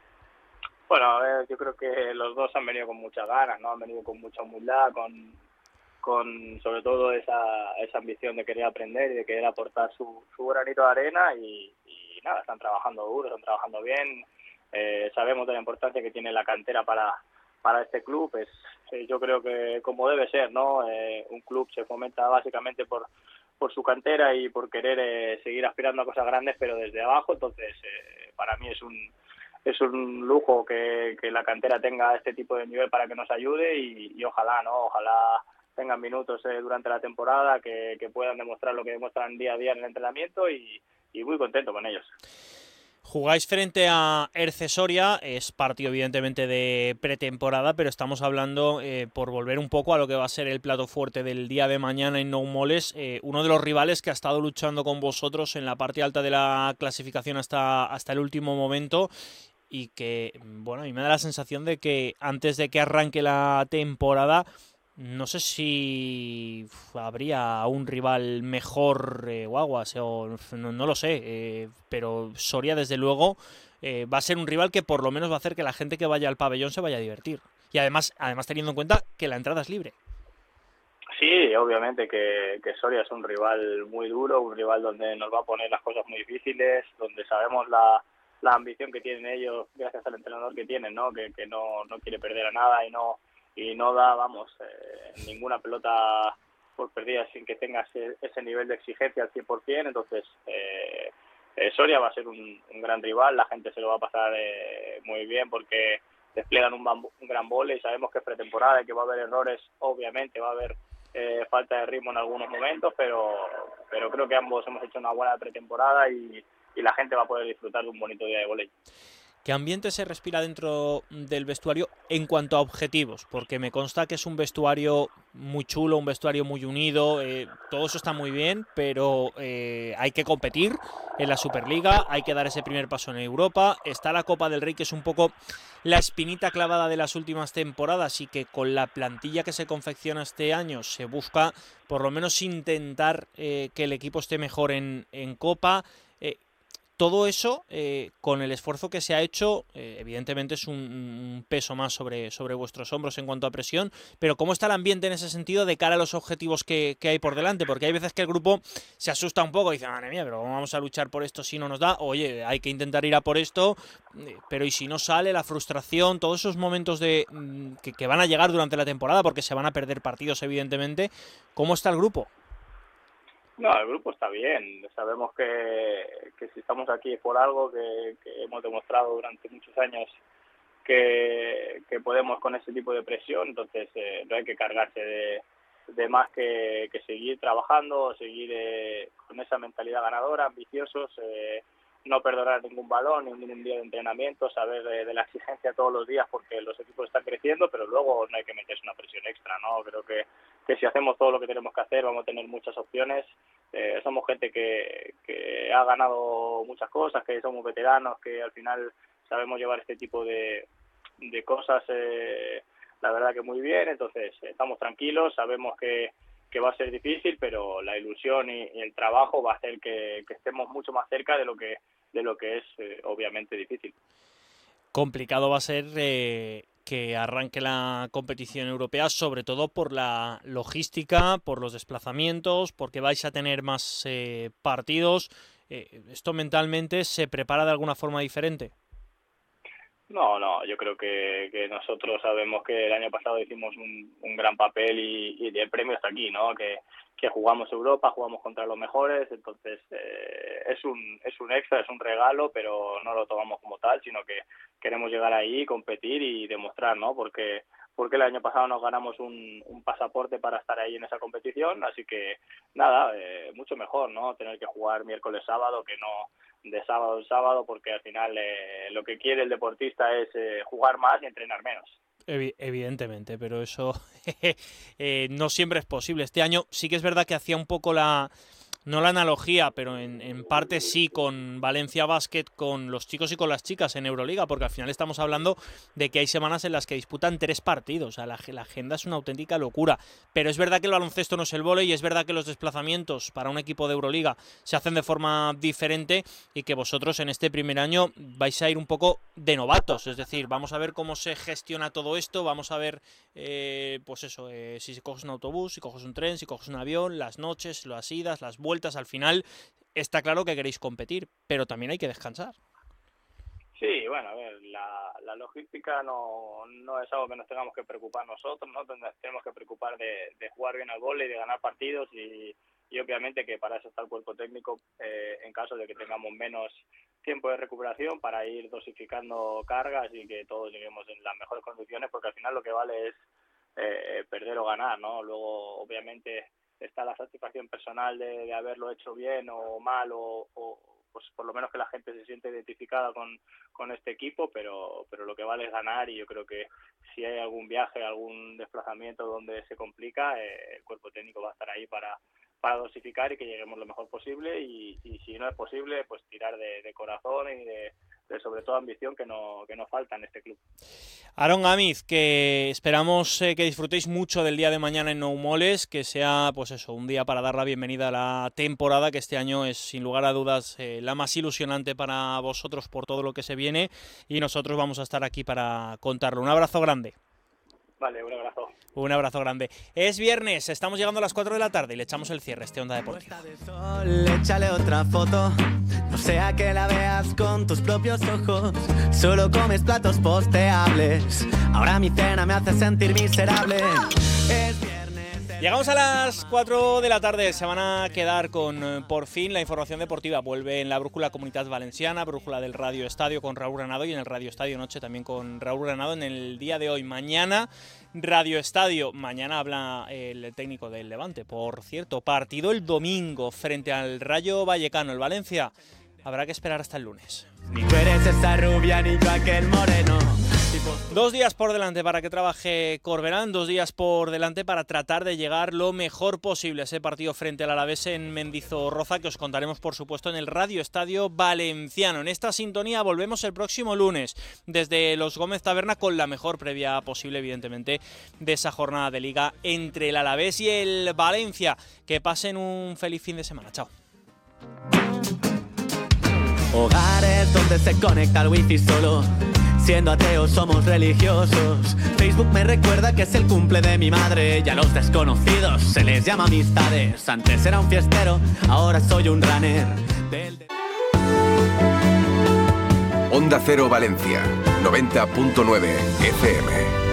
Bueno, a ver, yo creo que los dos han venido con muchas ganas, ¿no? Han venido con mucha humildad, con con sobre todo esa, esa ambición de querer aprender y de querer aportar su, su granito de arena y, y nada, están trabajando duro, están trabajando bien. Eh, sabemos de la importancia que tiene la cantera para, para este club. Es, eh, yo creo que como debe ser, ¿no? Eh, un club se fomenta básicamente por, por su cantera y por querer eh, seguir aspirando a cosas grandes, pero desde abajo. Entonces, eh, para mí es un es un lujo que, que la cantera tenga este tipo de nivel para que nos ayude y, y ojalá, ¿no? Ojalá tengan minutos eh, durante la temporada, que, que puedan demostrar lo que demuestran día a día en el entrenamiento y, y muy contento con ellos. Jugáis frente a Erce Soria, es partido evidentemente de pretemporada, pero estamos hablando, eh, por volver un poco a lo que va a ser el plato fuerte del día de mañana en Nou Moles, eh, uno de los rivales que ha estado luchando con vosotros en la parte alta de la clasificación hasta, hasta el último momento, y que, bueno, a mí me da la sensación de que antes de que arranque la temporada, no sé si habría un rival mejor, eh, Guaguas, o no, no lo sé, eh, pero Soria desde luego eh, va a ser un rival que por lo menos va a hacer que la gente que vaya al pabellón se vaya a divertir. Y además, además teniendo en cuenta que la entrada es libre. Sí, obviamente que, que Soria es un rival muy duro, un rival donde nos va a poner las cosas muy difíciles, donde sabemos la, la ambición que tienen ellos gracias al entrenador que tienen, ¿no? Que, que no, no quiere perder a nada y no y no da, vamos, eh, ninguna pelota por perdida sin que tenga ese, ese nivel de exigencia al cien por cien. Entonces, eh, eh, Soria va a ser un, un gran rival, la gente se lo va a pasar eh, muy bien porque despliegan un, un gran vóley, sabemos que es pretemporada y que va a haber errores, obviamente va a haber eh, falta de ritmo en algunos momentos, pero pero creo que ambos hemos hecho una buena pretemporada y, y la gente va a poder disfrutar de un bonito día de vóley. ¿Qué ambiente se respira dentro del vestuario en cuanto a objetivos? Porque me consta que es un vestuario muy chulo, un vestuario muy unido, eh, todo eso está muy bien, pero eh, hay que competir en la Superliga, hay que dar ese primer paso en Europa, está la Copa del Rey, que es un poco la espinita clavada de las últimas temporadas y que con la plantilla que se confecciona este año se busca por lo menos intentar eh, que el equipo esté mejor en, en Copa. Eh, Todo eso, eh, con el esfuerzo que se ha hecho, eh, evidentemente es un, un peso más sobre, sobre vuestros hombros en cuanto a presión, pero ¿cómo está el ambiente en ese sentido de cara a los objetivos que, que hay por delante? Porque hay veces que el grupo se asusta un poco y dice, madre mía, pero ¿cómo vamos a luchar por esto si no nos da? Oye, hay que intentar ir a por esto, pero ¿y si no sale? La frustración, todos esos momentos de que, que van a llegar durante la temporada, porque se van a perder partidos, evidentemente. ¿Cómo está el grupo? No, el grupo está bien. Sabemos que, que si estamos aquí es por algo, que, que hemos demostrado durante muchos años que, que podemos con ese tipo de presión, entonces eh, no hay que cargarse de, de más que, que seguir trabajando, seguir eh, con esa mentalidad ganadora, ambiciosos, eh, no perdonar ningún balón, ningún día de entrenamiento, saber de, de la exigencia todos los días porque los equipos están creciendo, pero luego no hay que meterse una presión extra, ¿no? Creo que, que si hacemos todo lo que tenemos que hacer vamos a tener muchas opciones. Eh, somos gente que, que ha ganado muchas cosas, que somos veteranos, que al final sabemos llevar este tipo de, de cosas, eh, la verdad que muy bien, entonces estamos tranquilos, sabemos que que va a ser difícil, pero la ilusión y, y el trabajo va a hacer que, que estemos mucho más cerca de lo que de lo que es eh, obviamente difícil. Complicado va a ser eh, que arranque la competición europea, sobre todo por la logística, por los desplazamientos, porque vais a tener más eh, partidos. Eh, ¿Esto mentalmente se prepara de alguna forma diferente? No, no, yo creo que, que nosotros sabemos que el año pasado hicimos un, un gran papel y, y el premio está aquí, ¿no? Que, que jugamos Europa, jugamos contra los mejores, entonces eh, es un es un extra, es un regalo, pero no lo tomamos como tal, sino que queremos llegar ahí, competir y demostrar, ¿no? Porque porque el año pasado nos ganamos un, un pasaporte para estar ahí en esa competición, así que nada, eh, mucho mejor, ¿no? Tener que jugar miércoles, sábado, que no de sábado en sábado, porque al final eh, lo que quiere el deportista es eh, jugar más y entrenar menos. Evi- evidentemente, pero eso eh, no siempre es posible. Este año sí que es verdad que hacía un poco la... no la analogía, pero en, en parte sí con Valencia Basket, con los chicos y con las chicas en Euroliga, porque al final estamos hablando de que hay semanas en las que disputan tres partidos, o sea, la, la agenda es una auténtica locura, pero es verdad que el baloncesto no es el vóley y es verdad que los desplazamientos para un equipo de Euroliga se hacen de forma diferente y que vosotros en este primer año vais a ir un poco de novatos, es decir, vamos a ver cómo se gestiona todo esto, vamos a ver, eh, pues eso, eh, si coges un autobús, si coges un tren, si coges un avión, las noches, las idas, las vueltas. Al final está claro que queréis competir, pero también hay que descansar. Sí, bueno, a ver, la, la logística no, no es algo que nos tengamos que preocupar nosotros, ¿no? Tenemos que preocupar de, de jugar bien al vóley, de ganar partidos y, y obviamente que para eso está el cuerpo técnico eh, en caso de que tengamos menos tiempo de recuperación para ir dosificando cargas y que todos lleguemos en las mejores condiciones, porque al final lo que vale es eh, perder o ganar, ¿no? Luego, obviamente, está la satisfacción personal de, de haberlo hecho bien o mal o, o pues por lo menos que la gente se siente identificada con, con este equipo, pero pero lo que vale es ganar y yo creo que si hay algún viaje, algún desplazamiento donde se complica, eh, el cuerpo técnico va a estar ahí para para dosificar y que lleguemos lo mejor posible y, y si no es posible, pues tirar de, de corazón y de, de sobre todo ambición que no que no falta en este club. Aaron Gámez, que esperamos eh, que disfrutéis mucho del día de mañana en Nou Moles, que sea pues eso, un día para dar la bienvenida a la temporada, que este año es sin lugar a dudas eh, la más ilusionante para vosotros por todo lo que se viene y nosotros vamos a estar aquí para contarlo. Un abrazo grande. Vale, un abrazo. Un abrazo grande. Es viernes, estamos llegando a las cuatro de la tarde y le echamos el cierre a este Onda Deportiva. Sol, échale otra foto, no sea que la veas con tus propios ojos. Solo comes platos posteables, ahora mi cena me hace sentir miserable. Es viernes. Llegamos a las cuatro de la tarde, se van a quedar con por fin la información deportiva. Vuelve en la Brújula Comunitat Valenciana, Brújula del Radio Estadio con Raúl Granado y en el Radio Estadio Noche también con Raúl Granado en el día de hoy. Mañana Radio Estadio, mañana habla el técnico del Levante. Por cierto, partido el domingo frente al Rayo Vallecano. El Valencia habrá que esperar hasta el lunes. Ni tú eres esa rubia, ni yo aquel moreno. Dos días por delante para que trabaje Corberán, dos días por delante para tratar de llegar lo mejor posible a ese partido frente al Alavés en Mendizorroza, que os contaremos por supuesto en el Radio Estadio Valenciano. En esta sintonía volvemos el próximo lunes desde Los Gómez Taberna con la mejor previa posible, evidentemente, de esa jornada de Liga entre el Alavés y el Valencia. Que pasen un feliz fin de semana. Chao. Hogares donde se conecta el wifi solo. Siendo ateos somos religiosos. Facebook me recuerda que es el cumple de mi madre. Y a los desconocidos se les llama amistades. Antes era un fiestero, ahora soy un runner. Del... Onda Cero Valencia, noventa punto nueve F M.